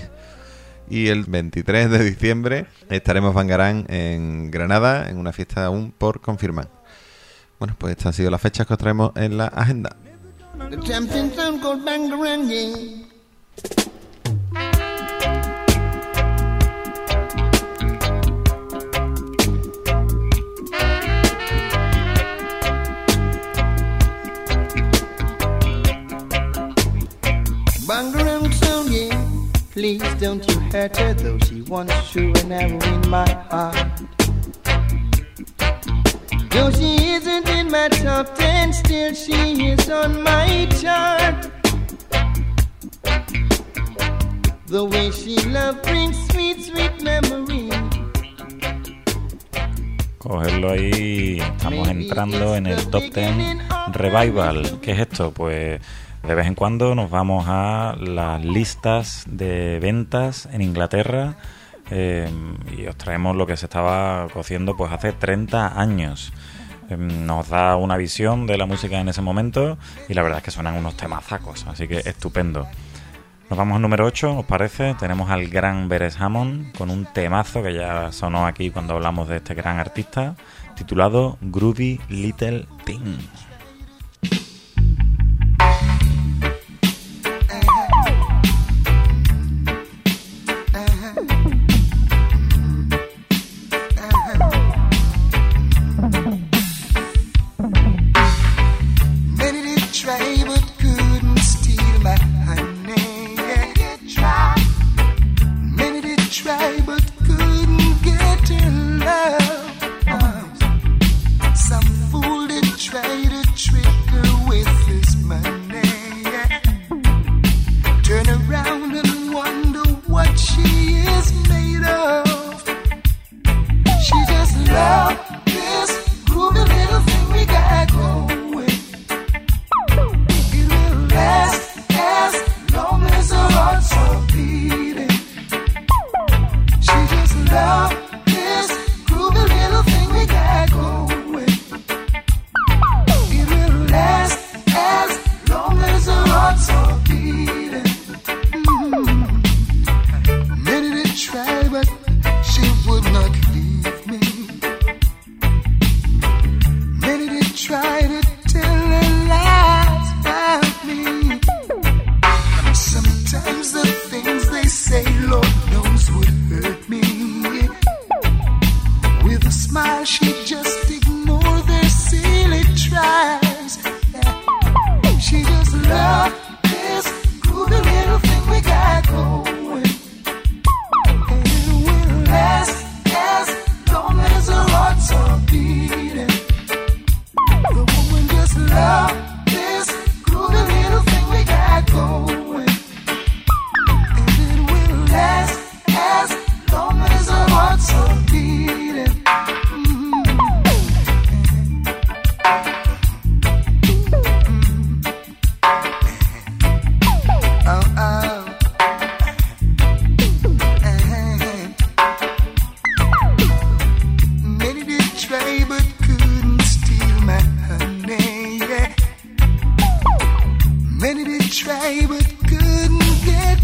Y el veintitrés de diciembre estaremos Bangarán en Granada, en una fiesta aún por confirmar. Bueno, pues estas han sido las fechas que os traemos en la agenda.
Bangarang sound, yeah. Please don't you hurt her, though she once true and arrow in my heart. Though she isn't in my top ten, still she is on my chart. The way she loves brings sweet, sweet memories.
Cogerlo ahí, estamos entrando en el Top ten Revival. ¿Qué es esto? Pues de vez en cuando nos vamos a las listas de ventas en Inglaterra eh, y os traemos lo que se estaba cociendo pues hace treinta años. Eh, nos da una visión de la música en ese momento y la verdad es que suenan unos temazacos, así que estupendo. Nos vamos al número ocho, ¿os parece? Tenemos al gran Beres Hammond con un temazo que ya sonó aquí cuando hablamos de este gran artista, titulado Groovy Little Thing.
Some fool did try to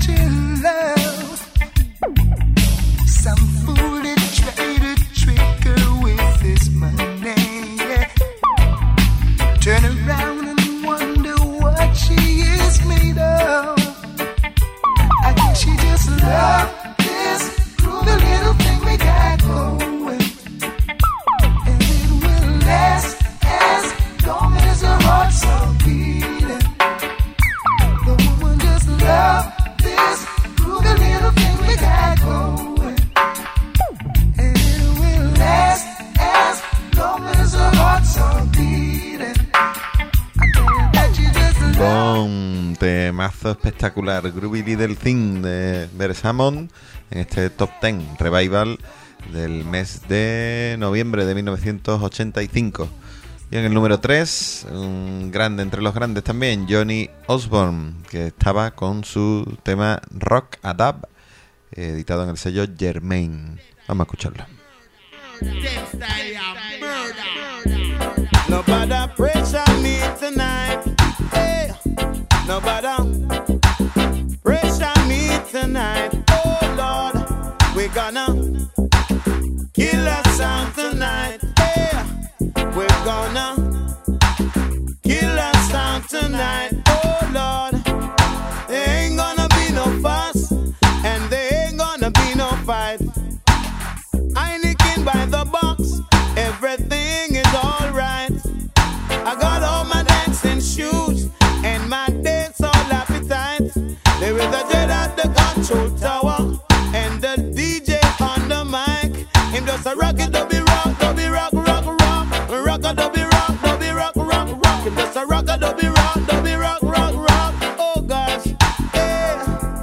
in love. Some fool that tried to trick her with his money. Turn around and wonder what she is made of. I think she just loved this groovy little thing we got going. And it will last as long as her heart's so beating. The woman just loved this groovy little thing we got going. And it will last as long as her heart's so beating.
Con temazo espectacular, Groovy Little Thing de Beres Hammond en este Top ten Revival del mes de noviembre de mil novecientos ochenta y cinco. Y en el número tres, un grande entre los grandes también, Johnny Osborne, que estaba con su tema Rock a Dub, editado en el sello Germain. Vamos a escucharlo.
Nobody pressure me tonight. Hey, nobody pressure me tonight. Oh Lord, we're gonna kill a sound tonight. Hey, we're gonna kill a sound tonight. Oh Lord, there ain't gonna be no fuss and there ain't gonna be no fight. Heineken by the box, everything is alright. I got all my dancing shoes and my dance all appetite. There is a jet at the control tower and the D J on the mic. Him just a rock it, dubby rock, dubby rock, rock, rock. Rock a dubby rock, dubby rock, rock, rock. Him just a rock a dubby rock, dubby rock, rock, rock. Oh gosh, yeah.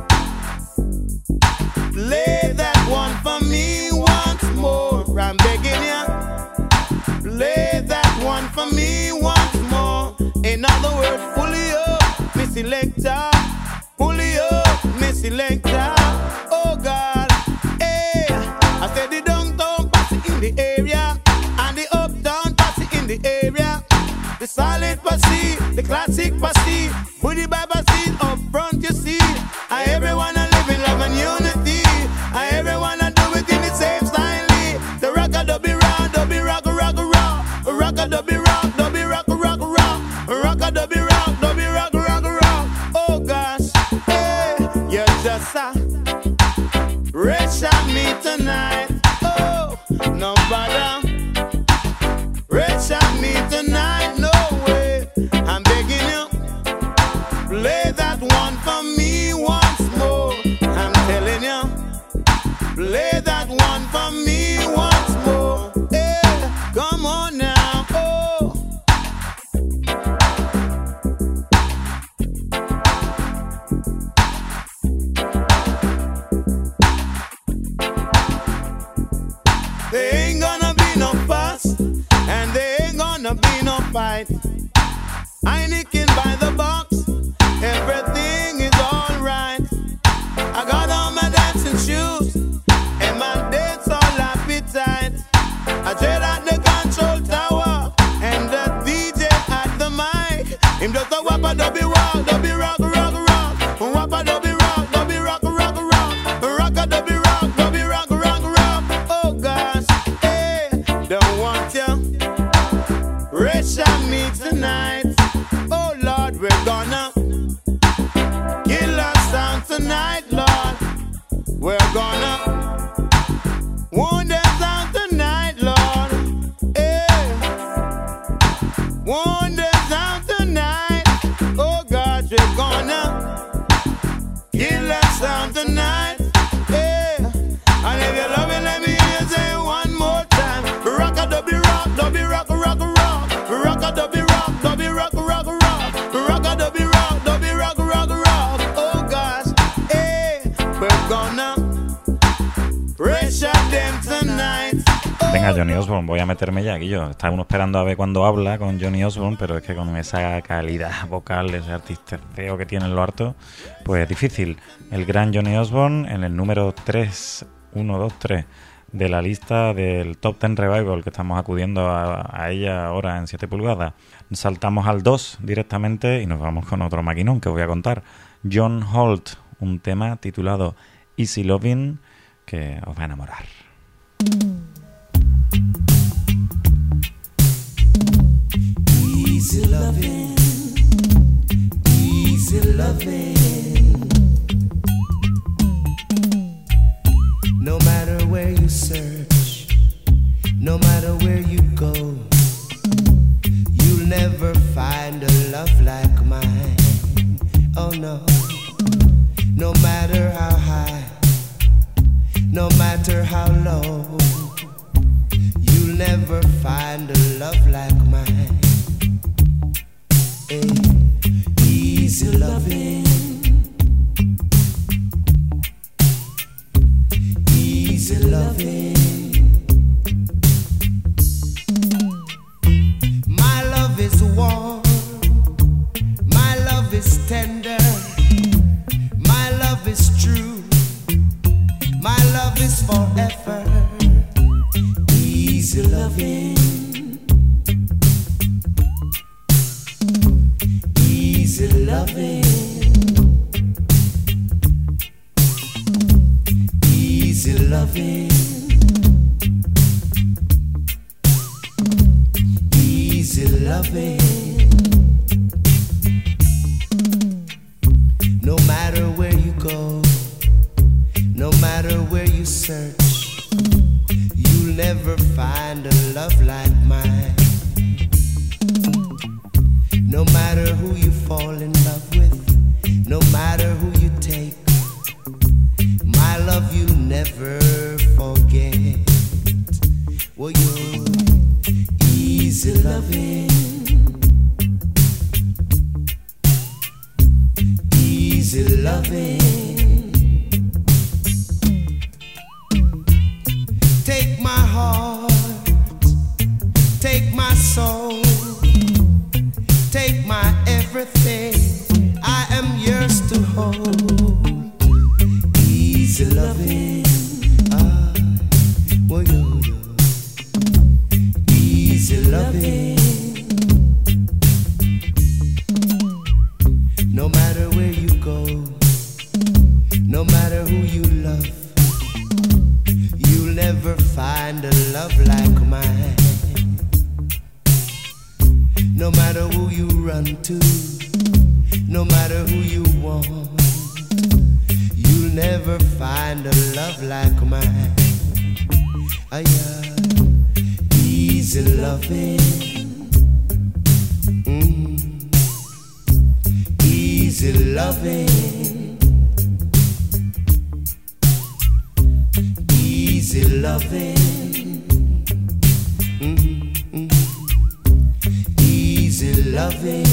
Play that one for me once more. I'm begging ya. Play that one for me once more. In other words, pull it up, me selector. Pull it up, me selector. Oh God, hey. I said the downtown party in the area and the uptown party in the area. The solid party, the classic party, booty by party up front you see. I everyone a live in love and unity. I everyone a do it in the same style. The rock a dubby rock, dubby rock, rock, rock. Rock a dubby rock, dubby rock, rock, rock. Rock a dubby rock, dubby rock, rock, rock. Oh gosh, hey, you're just a rich at me tonight. Oh, nobody rich at me tonight. No way, I'm begging you, play that one for me once more. I'm telling you, play that one for me once more. Yeah, come on now. Oh, there ain't gonna be no fuss and there ain't gonna be no fight. Heineken by the box, everything is alright. I got all my dancing shoes and my dance all appetite. I dread at the control tower and the D J at the mic. Him just a whopper dubby rock, dubby rock, rock, rock. Whopper dubby rock, dubby rock, rock, rock. Rock a dubby rock, dubby rock, rock, rock. Oh gosh, hey, don't want you rich at me tonight. Oh Lord, we're gonna kill our sound tonight, Lord. We're gonna wound them down tonight, Lord. Hey, wound them down tonight. Oh God, we're gonna kill that sound tonight. Hey, and if you love it, let me hear you say one more time. Rock a dubby rock, dubby rock, rock, rock. Rock a dubby rock, dubby rock, rock, rock. Rock a dubby rock, dubby rock, rock, rock. Oh gosh, hey, we're gonna pressure them tonight.
Venga, Johnny Osborne, voy a meterme ya, Guillo. Está uno esperando a ver cuándo habla con Johnny Osborne, pero es que con esa calidad vocal, ese artisteo que tiene en lo harto, pues es difícil. El gran Johnny Osborne en el número tres, uno, dos, tres de la lista del Top ten Revival, que estamos acudiendo a, a ella ahora en siete pulgadas. Saltamos al dos directamente y nos vamos con otro maquinón que voy a contar. John Holt, un tema titulado Easy Loving que os va a enamorar.
Easy loving, easy loving. No matter where you search, no matter where you go, you'll never find a love like mine. Oh no. No matter how high, no matter how low, you'll never find a love like mine. Hey, easy loving, easy loving. My love is warm, my love is tender, my love is true, my love is forever. Easy loving, easy loving, easy loving, easy loving. No matter where you go, no matter where you search, you'll never find a love like mine. No matter who you fall in love with, no matter who you take, my love you'll never forget. Well, you're easy loving, easy loving. Take my heart, take my soul, take my everything, I am yours to hold. Easy loving, ah, well, yo, yo. Easy loving. No matter where you go, no matter who you love, you'll never find a love like mine. No matter who you run to, no matter who you want, you'll never find a love like mine. Ah, yeah. Easy loving, mm. Easy loving, easy loving, mm-hmm. Easy loving.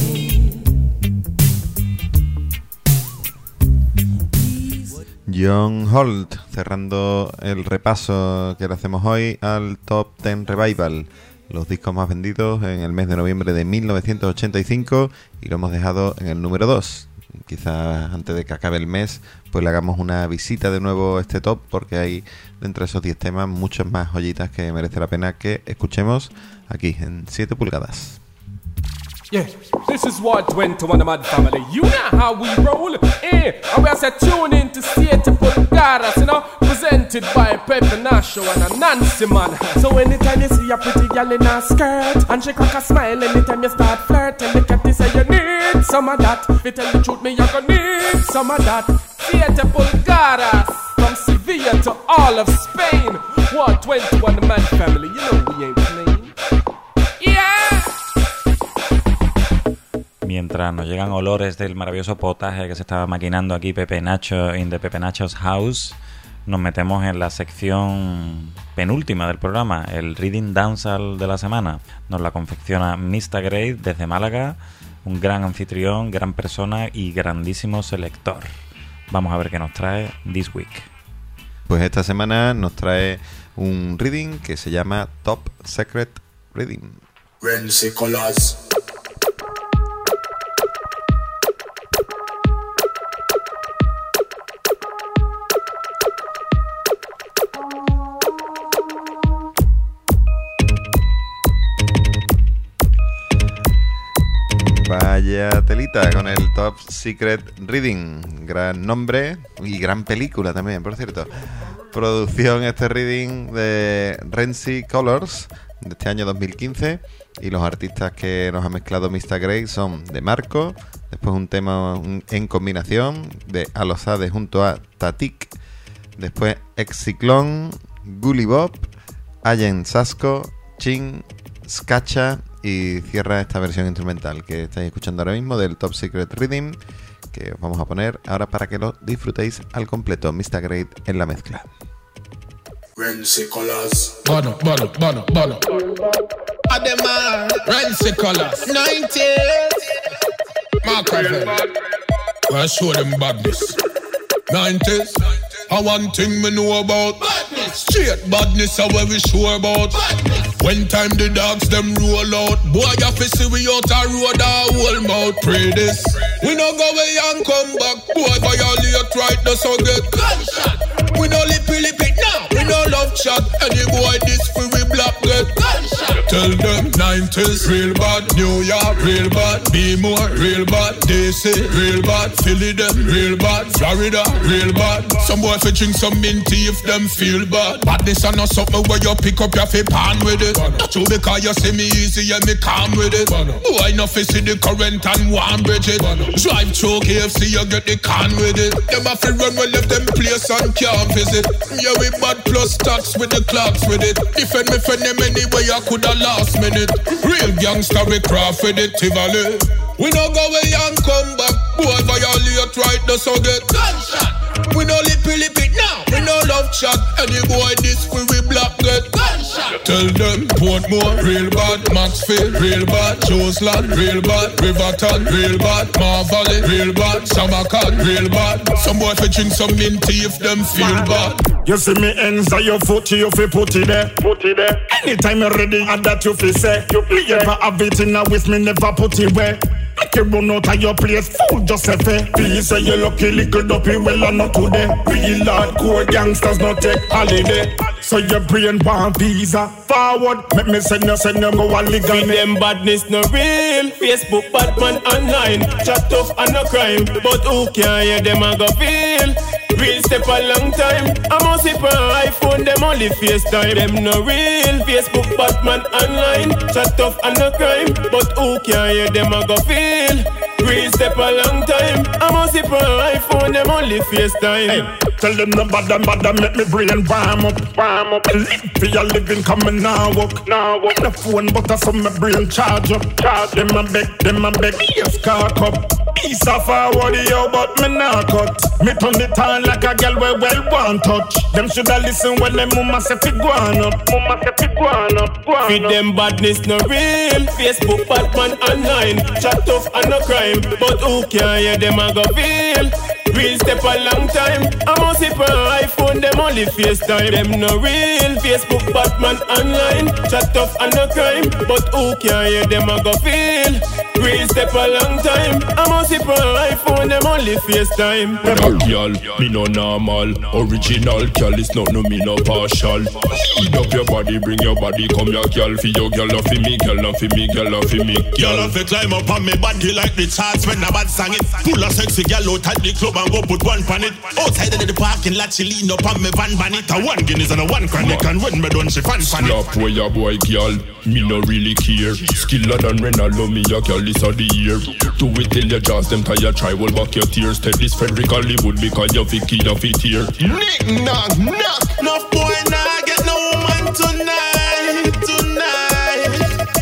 John Holt, cerrando el repaso que le hacemos hoy al Top diez Revival, los discos más vendidos en el mes de noviembre de mil novecientos ochenta y cinco, y lo hemos dejado en el número dos. Quizás antes de que acabe el mes pues le hagamos una visita de nuevo a este top, porque hay dentro de esos diez temas muchas más joyitas que merece la pena que escuchemos aquí en siete pulgadas.
Yeah, this is what went to one of my family. You know how we roll, eh? And we are set tune in to siete pulgadas, you know, presented by Pepe Nacho and a Nancy man. So anytime you see a pretty girl in a skirt and she crack a smile, anytime you start flirting, look at this, say you need some of that. If you tell the truth, me you gonna need some of that. Siete pulgadas, from Sevilla to all of Spain. What twenty-one man family? You know we ain't playing. Yeah.
Mientras nos llegan olores del maravilloso potaje que se estaba maquinando aquí Pepe Nacho in the Pepe Nacho's House, nos metemos en la sección penúltima del programa, el Reading Dancehall de la semana. Nos la confecciona mister Great desde Málaga, un gran anfitrión, gran persona y grandísimo selector. Vamos a ver qué nos trae this week.
Pues esta semana nos trae un reading que se llama Top Secret Reading.
Renzi Colors.
Vaya telita con el Top Secret Reading. Gran nombre y gran película también, por cierto. Producción este reading de Renzi Colors de este año dos mil quince. Y los artistas que nos ha mezclado mister Grey son de Marco. Después un tema en combinación de Alosade junto a Tatik. Después Exciclón, Gully Bob, Allen Sasco, Chin, Skacha. Y cierra esta versión instrumental que estáis escuchando ahora mismo del Top Secret Reading, que os vamos a poner ahora para que lo disfrutéis al completo. mister Great en la mezcla.
Renzi Colors.
Bono, bono, bono, bono. Ademar, Renzi Colors. nineties. Mark Ravel. Well, show them badness. nineties. And one thing me know about badness. Straight badness are where we sure about badness. When time the dogs them roll out, boy you fi see we out a road a whole mouth. Pray this, we no go away and come back. Boy violate right, that's how get gunshot. We no lippy lippy now, we no love chat. Any boy this fi we black get gunshot. Tell them nineties real bad, New York real bad, Be more real bad, D C real bad, Philly them real bad, Florida real bad. Some boy fi drink some minty if them feel bad. But this are not something where you pick up your fi pan with it. True because you see me easy and me calm with it. Boy no fi see the current and one bridge it. Drive through K F C you get the can with it. Them a fi run when left them place and can't visit. Yeah we bad plus tax with the clocks with it. Defend me friend them anyway I coulda last minute. Real gangster we craft with it Tivoli. We no go away and come back. Boy violate right that's how get gunshot. We no lippy lippy now, we no love chat. Any boy this we we black get gunshot. Tell them Portmore real bad, Maxfield real bad, Joseland real bad, Riverton real bad, Marvally real bad, Samarkand real bad. Some boy fi drink some minty if them feel bad.
You see me ends of your foot, you fi put it there, put it there. Anytime you're ready, and that you fi say. You never have it in a with me, never put it where. Make you run out of your place, fool just a fair. Please say you lucky little dopey, well or not today. Real hardcore gangsters not take holiday. So your brain want visa forward. Make me send you, send you go and legal.
Feed them badness no real. Facebook Batman online. Chat tough and no crime. But who can hear them a go feel? Real step a long time. I must sip an iPhone, them only FaceTime. Them no real. Facebook Batman online. Chat tough and no crime. But who can hear them a go feel? Real step a long time. I must sip an iPhone, them only FaceTime.
Hey, tell them no bother, bother, make me brain warm up, warm up. Live for your living, coming now walk, now walk. The phone, but I saw my brain charge up, charge. Them a beg, them a beg, yes, cock up. Piece of forward, yo, but me not cut. Me turn it on like a girl where well one touch. Them shoulda listen when them mama say fi go on up, mama say fi go on up, go on up.
Feed them badness no real. Facebook Batman online. Chat tough and no crime. But who can hear them a go feel? Real step a long time. I must sip an iPhone, them only FaceTime. Them no real. Facebook Batman online. Chat tough and no crime. But who can hear them a go feel? Real step a long time. I must sip an iPhone, them only FaceTime.
No girl, me no normal. Original girl is not no me no partial. Eat up your body, bring your body, come your girl. For your girl, not for me, girl, not for me, girl, not for me.
Girl, if you climb up on me body like the charts when a bad song it. Full of sexy girl out at the club and go put one pan it. Outside of the parking lot, she lean up on me van ban it. A one Guinness and a one chronic and when me done she fan fan it.
Slap where your boy girl, me no really care. Skiller than Renalo, me your girl is of the year. Do it till your jaws them tie your try, will back your tears. Tell this Frederick Hollywood because you're Vicky of it here.
Nick knock knock. No boy nah get no woman tonight, tonight.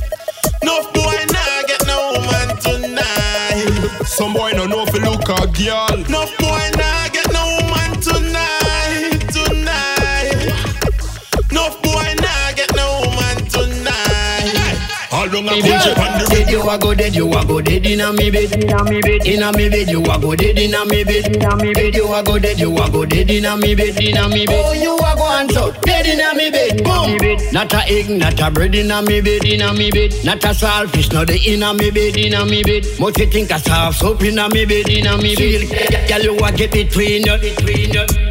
No boy nah get no woman tonight.
Some boy no know if you look a girl.
No boy nah get no woman tonight, tonight. No boy nah get no woman tonight. All long a country on the
dead you a go dead, you a go dead inna me bed, inna me bed, inna me bed. You a go dead inna me bed, inna me bed. You a go dead, you a go dead inna me bed, inna me bed. Oh, you a go and so dead inna me bed, boom. Not a egg, not a bread inna me bed, inna me bed. Not a saltfish, not the inna me bed, inna me bed. Much you think a soft soap inna me bed, inna me bed. Girl, you a get between you, between you.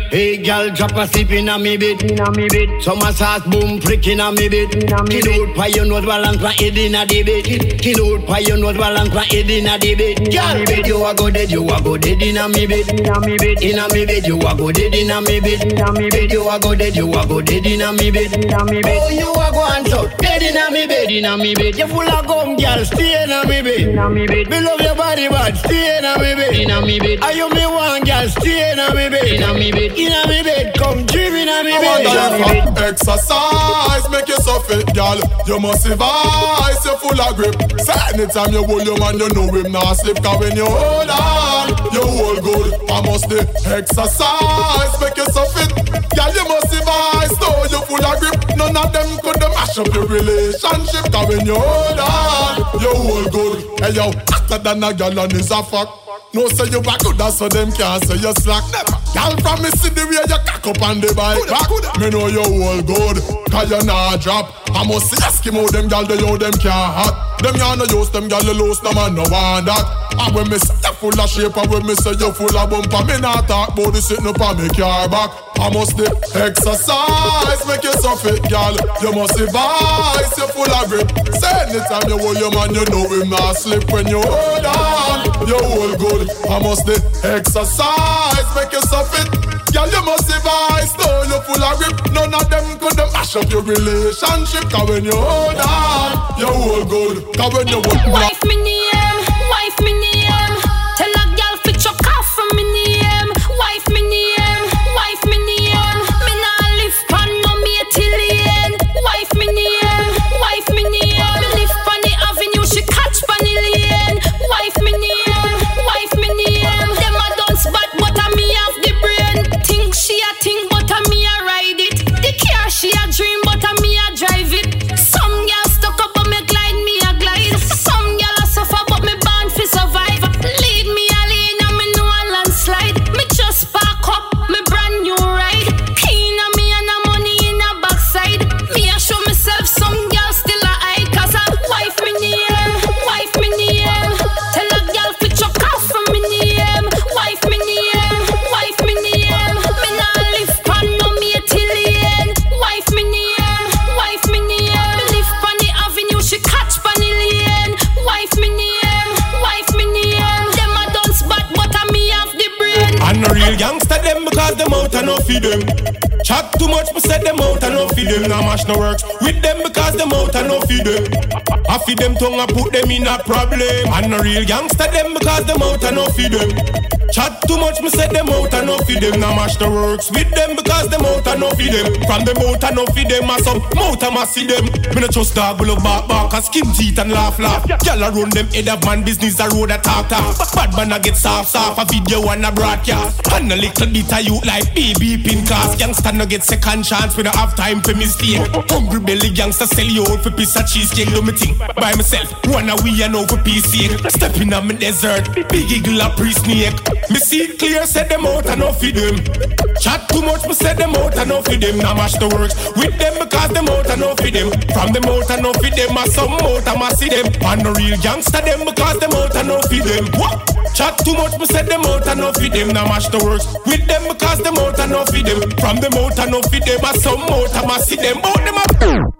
Hey, girl, drop a sip in a me bed, in a me bed. Summer sauce, boom, prick in a me bed, in a me bed. Kill out pie, you know balance my head in a the bed. Kill out pie, you know balance my head in a the bed. Girl, bed, you a go dead, you a go dead in a me bed, in a me bed. In a me bed, you a go dead in a me bed, in a me bed. You a go dead, you a go dead in a me bed, in a me bed. Oh, you a go and so dead in a me bed, in a me bed. You full of gum, girl, stay in a me bed, in a me bed. Me love your body, but stay in a me bed, in a me bed. Are you me one, girl, stay in a me bed, in a me bed, in a me bed. Come dream in a me bed, in a me bed.
Exercise, make you so fit, girl. You must advise, you full of grip. Say anytime you hold your man, you know him not slip. Cause when you hold on, you hold good. I must do exercise, make you so fit. Girl, you must advise, though you full of grip. None of them could mash up your relationship. Cause when you hold on, you hold good. Hey yo, hotter than a girl and is a fact. No say you back good, that's so them can't say you slack. Never. Y'all from me see the way you cock up on the bike back. Me know you all good, cause you not drop. I must see Eskimo, them gal, they yo, them can't hot. Them ya no use, them gal, they lose, them and no want that. And when me say you full of shape, and when me say you full of bumper, me not talk about the sitting up on me car back. I must do exercise, make you so fit, gal. You must advise, you full of grip. Say anytime you hold your man, you know him not slip. When you hold on, you hold good. I must do exercise, make you so fit. Girl, you must advise, though you full of grip. None of them could mash up your relationship. Cause when you hold on, you hold good. Cause when you hold
wife me name, wife me name. Tell a girl fi chuck off from me name. Wife me name, wife me name. Me nah live pan no me till the end. Wife me name, wife me name. Me live pan the avenue, she catch pan the lane. Wife me name, wife me name. Them a dance bad, but a me have the brain. Think she a think, but a me a ride it. The car she a dream, but a me a drive it. Some girl stuck up, but me glide, me a glide. Some girl a suffer, but me born fi survive. Lead me a lane, and me know a landslide. Me just park up, me brand new ride. Keen on me and a money in a backside. Me a show myself, some girl still a hide. Cause I wife me name, wife me name. Tell a girl fi chuck off from me name. Wife me name, wife me name. Me nah live pan no me till the end. Wife me name, wife me name. Me live pan the avenue, she catch pan the lane. Wife me name, wife me name. Them a dance bad, but a me have the brain.
And a real gangster them because them out and no feed them. Chat too much, me set them out and no feed them. Now mash no works with them because them out and no feed them. I feed them tongue and put them in a problem. And a real gangster them because them out and no feed them. Chat too much, me set them out and no feed them. Now mash the works with them because them out and no feed them. From them out and no feed them, and some mouth and see them. Me no trust dog, will look back back and skim teeth and laugh laugh. Y'all a run them head of man business, a road a talk talk. Bad man a get soft soft, a video and a broadcast. And a little bit of you like baby pin cast. Youngster no get second chance, we no have time for mistake. Hungry belly youngster sell you out for piece of cheesecake. Do me thing by myself, one a we and over P C. Stepping on me desert, big eagle a pre-snake. Me see it clear, set them out and no feed them. Chat too much, me set them out and no feed them. Now mash the works with them because them out and no feed them. From them out and no feed them, and some out and ma see them. And the real gangster them because them out and no feed them. What? Chat too much, me set them out and no feed them. Now mash the works with them because them out and no feed them. From them out and no feed them, and some out and ma see them. Out them up.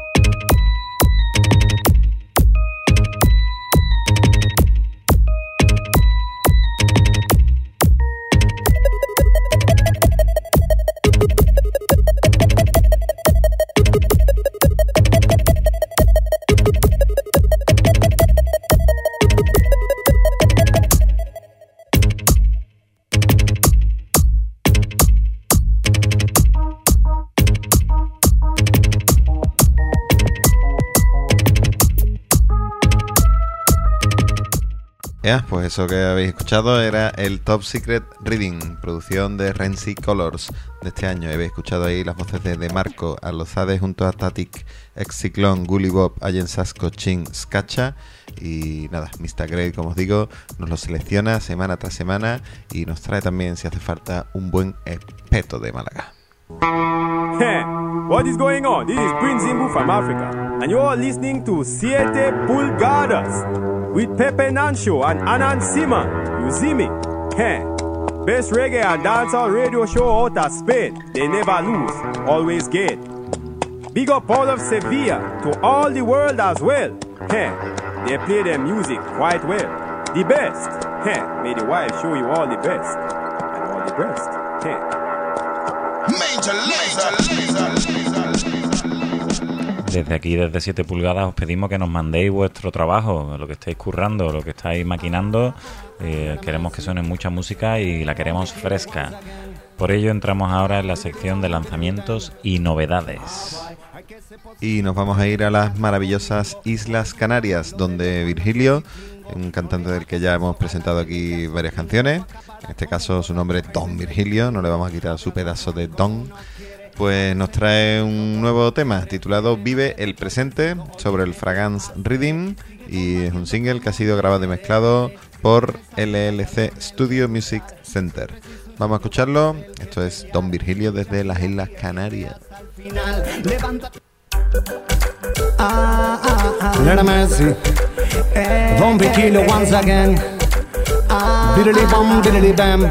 Ya, pues eso que habéis escuchado era el Top Secret Reading, producción de Renzi Colors de este año. Habéis escuchado ahí las voces de De Marco, Alozade junto a Tatic, Ex-Ciclón, Gully Bob, Allen Sasco, Chin, Skacha. Y nada, mister Grey, como os digo, nos lo selecciona semana tras semana y nos trae también, si hace falta, un buen espeto de Málaga.
Hey, what is going on? This is Prince Zimbu from Africa, and you are listening to Siete Pulgadas with Pepe Nancho and Anan Siman. You see me? Hey, Best reggae and dancehall radio show out of Spain. They never lose, always get. Big up all of Sevilla to all the world as well. Hey, they play their music quite well. The best. Hey, may the wife show you all the best. And all the best. Hey.
Major laser.
Desde aquí, desde siete pulgadas, os pedimos que nos mandéis vuestro trabajo, lo que estáis currando, lo que estáis maquinando. Eh, queremos que suene mucha música y la queremos fresca. Por ello entramos ahora en la sección de lanzamientos y novedades.
Y nos vamos a ir a las maravillosas Islas Canarias, donde Virgilio, un cantante del que ya hemos presentado aquí varias canciones, en este caso su nombre es Don Virgilio, no le vamos a quitar su pedazo de Don, pues nos trae un nuevo tema titulado Vive el Presente, sobre el Fragance Rhythm, y es un single que ha sido grabado y mezclado por L L C Studio Music Center. Vamos a escucharlo. Esto es Don Virgilio desde las Islas Canarias.
Ah, ah, ah. Let him mercy. Don Virgilio once again. Ah, diddly bum, diddly bam.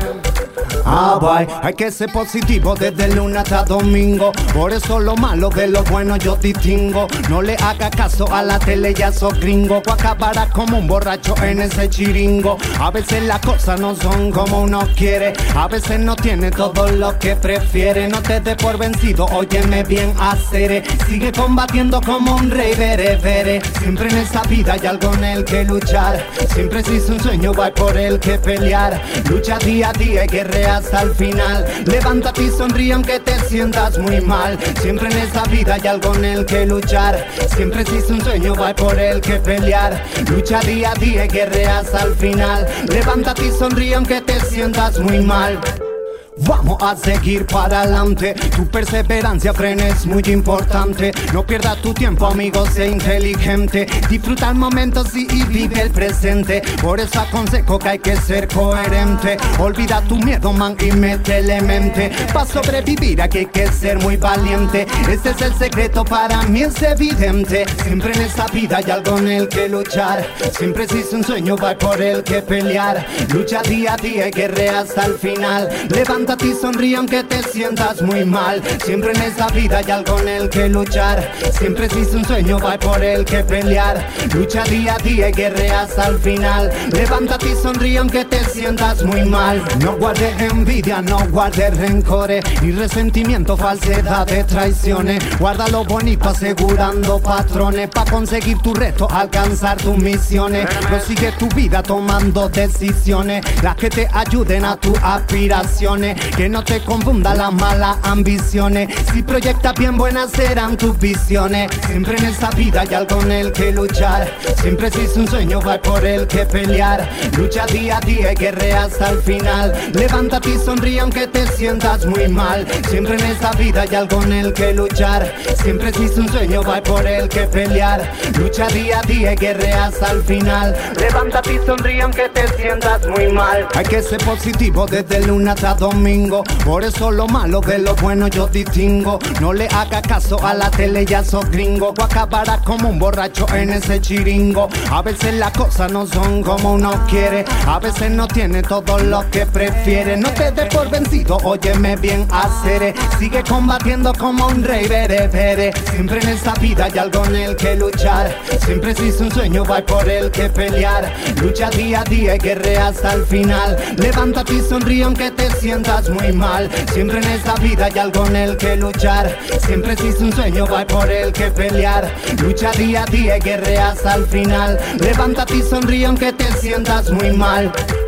Ah, boy, hay que ser positivo desde lunes hasta domingo. Por eso lo malo de lo bueno yo distingo. No le haga caso a la tele, ya sos gringo. O acabarás como un borracho en ese chiringo. A veces las cosas no son como uno quiere. A veces no tiene todo lo que prefiere. No te des por vencido, óyeme bien, hacer. Sigue combatiendo como un rey, vere, vere. Siempre en esa vida hay algo en el que luchar. Siempre existe un sueño, hay por el que pelear. Lucha día a día y guerrea hasta el final. Levántate y sonríe aunque te sientas muy mal. Siempre en esa vida hay algo en el que luchar. Siempre existe un sueño, hay por el que pelear. Lucha día a día y guerrea hasta el final. Levántate y sonríe aunque te sientas muy mal. Vamos a seguir para adelante. Tu perseverancia, frena, es muy importante. No pierdas tu tiempo, amigo, sé inteligente. Disfruta el momento, sí, y vive el presente. Por eso aconsejo que hay que ser coherente. Olvida tu miedo, man, y métele mente. Para sobrevivir aquí hay que ser muy valiente. Este es el secreto, para mí es evidente. Siempre en esta vida hay algo en el que luchar. Siempre existe un sueño, va por el que pelear. Lucha día a día y guerrea hasta el final. Levanta Levántate y sonríe aunque te sientas muy mal. Siempre en esta vida hay algo en el que luchar. Siempre existe un sueño, va por el que pelear. Lucha día a día y guerrea hasta el final. Levántate y sonríe aunque te sientas muy mal. No guardes envidia, no guardes rencores, ni resentimiento, falsedades, traiciones. Guarda lo bonito asegurando patrones, pa' conseguir tu reto, alcanzar tus misiones. Prosigue tu vida tomando decisiones, las que te ayuden a tus aspiraciones. Que no te confunda las malas ambiciones. Si proyectas bien, buenas serán tus visiones. Siempre en esta vida hay algo en el que luchar. Siempre existe un sueño, va por el que pelear. Lucha día a día y guerrea hasta el final. Levántate y sonríe aunque te sientas muy mal. Siempre en esta vida hay algo en el que luchar. Siempre existe un sueño, va por el que pelear. Lucha día a día y guerrea hasta el final. Levántate y sonríe aunque te sientas muy mal. Hay que ser positivo desde el lunes hasta domingo. Por eso lo malo de lo bueno yo distingo. No le haga caso a la tele, ya sos gringo. O acabarás como un borracho en ese chiringo. A veces las cosas no son como uno quiere. A veces no tiene todo lo que prefiere. No te des por vencido, óyeme bien, hacer. Sigue combatiendo como un rey, vere, vere. Siempre en esta vida hay algo en el que luchar. Siempre existe un sueño, va por el que pelear. Lucha día a día y guerrea hasta el final. Levántate y sonríe aunque te sientas muy mal. Siempre en esta vida hay algo en el que luchar. Siempre existe un sueño, va por el que pelear. Lucha día a día y guerrea hasta el final. Levántate y sonríe aunque te sientas muy mal.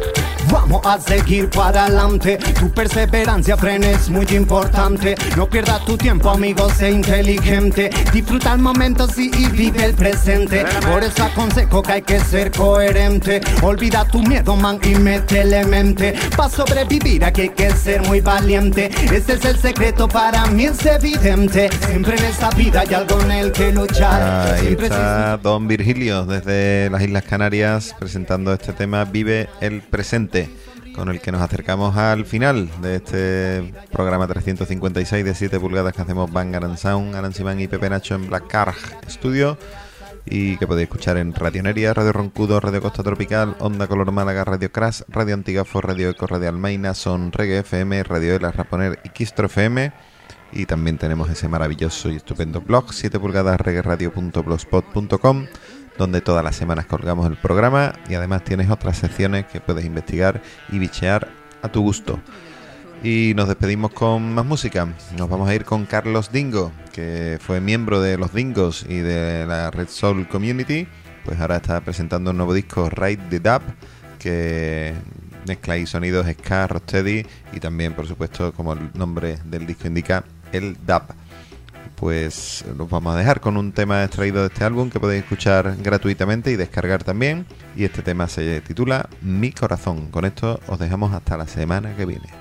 Vamos a seguir para adelante. Tu perseverancia, frena, es muy importante. No pierdas tu tiempo, amigo, sé inteligente. Disfruta el momento, sí, y vive el presente. Por eso aconsejo que hay que ser coherente. Olvida tu miedo, man, y métele mente. Pa' sobrevivir aquí hay que ser muy valiente. Este es el secreto, para mí es evidente. Siempre en esta vida hay algo en el que luchar.
Ahí
Siempre
está Don Virgilio desde las Islas Canarias presentando este tema Vive el Presente, con el que nos acercamos al final de este programa trescientos cincuenta y seis de siete pulgadas que hacemos Bang and Sound, Alan Simán y Pepe Nacho en Black Car Studio. y que podéis escuchar en Radioneria, Radio Roncudo, Radio Costa Tropical, Onda Color Málaga, Radio Crash, Radio Antigafo, Radio Eco, Radio Almaina, Son Reggae F M, Radio Ela, Raponer y Quistro F M. Y también tenemos ese maravilloso y estupendo blog, siete pulgadas reggae radio punto blogspot punto com, donde todas las semanas colgamos el programa y además tienes otras secciones que puedes investigar y bichear a tu gusto. Y nos despedimos con más música. Nos vamos a ir con Carlos Dingo, que fue miembro de Los Dingos y de la Red Soul Community. Pues ahora está presentando un nuevo disco, Ride the Dub, que mezcla ahí sonidos ska, rocksteady y también, por supuesto, como el nombre del disco indica, el dub. Pues los vamos a dejar con un tema extraído de este álbum que podéis escuchar gratuitamente y descargar también. Y este tema se titula Mi Corazón. Con esto os dejamos hasta la semana que viene.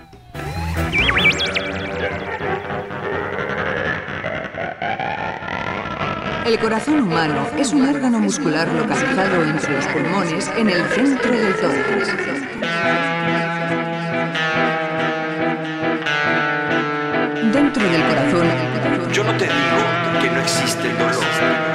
El corazón humano es un órgano muscular localizado entre los pulmones en el centro del tórax. Dentro del corazón,
yo no te digo que no existe el dolor.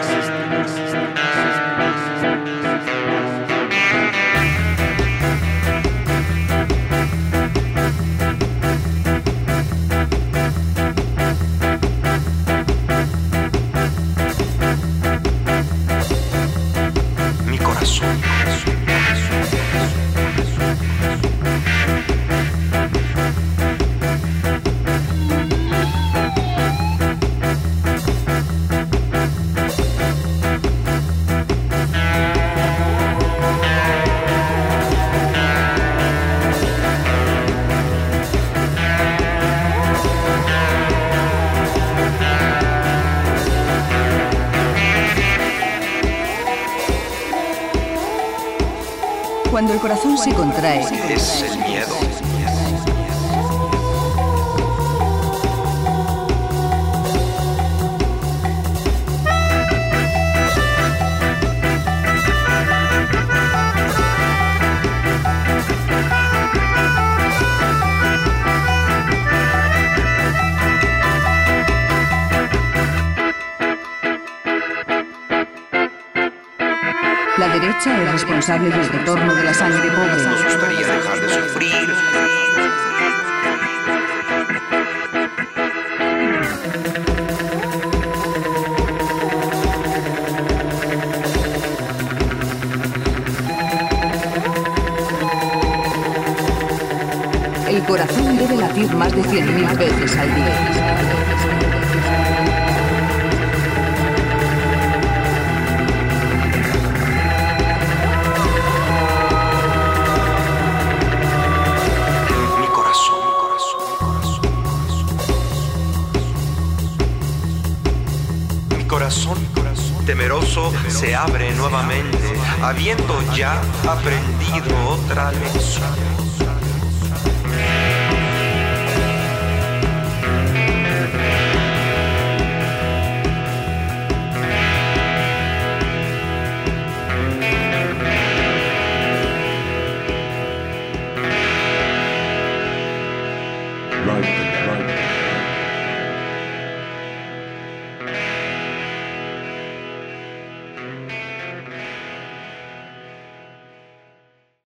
Cuando el corazón se contrae,
es el miedo.
La derecha es responsable del retorno de la sangre pobre.
Nos gustaría dejar de sufrir.
El corazón debe latir más de cien mil veces al día.
Temeroso se abre nuevamente, habiendo ya aprendido otra lección.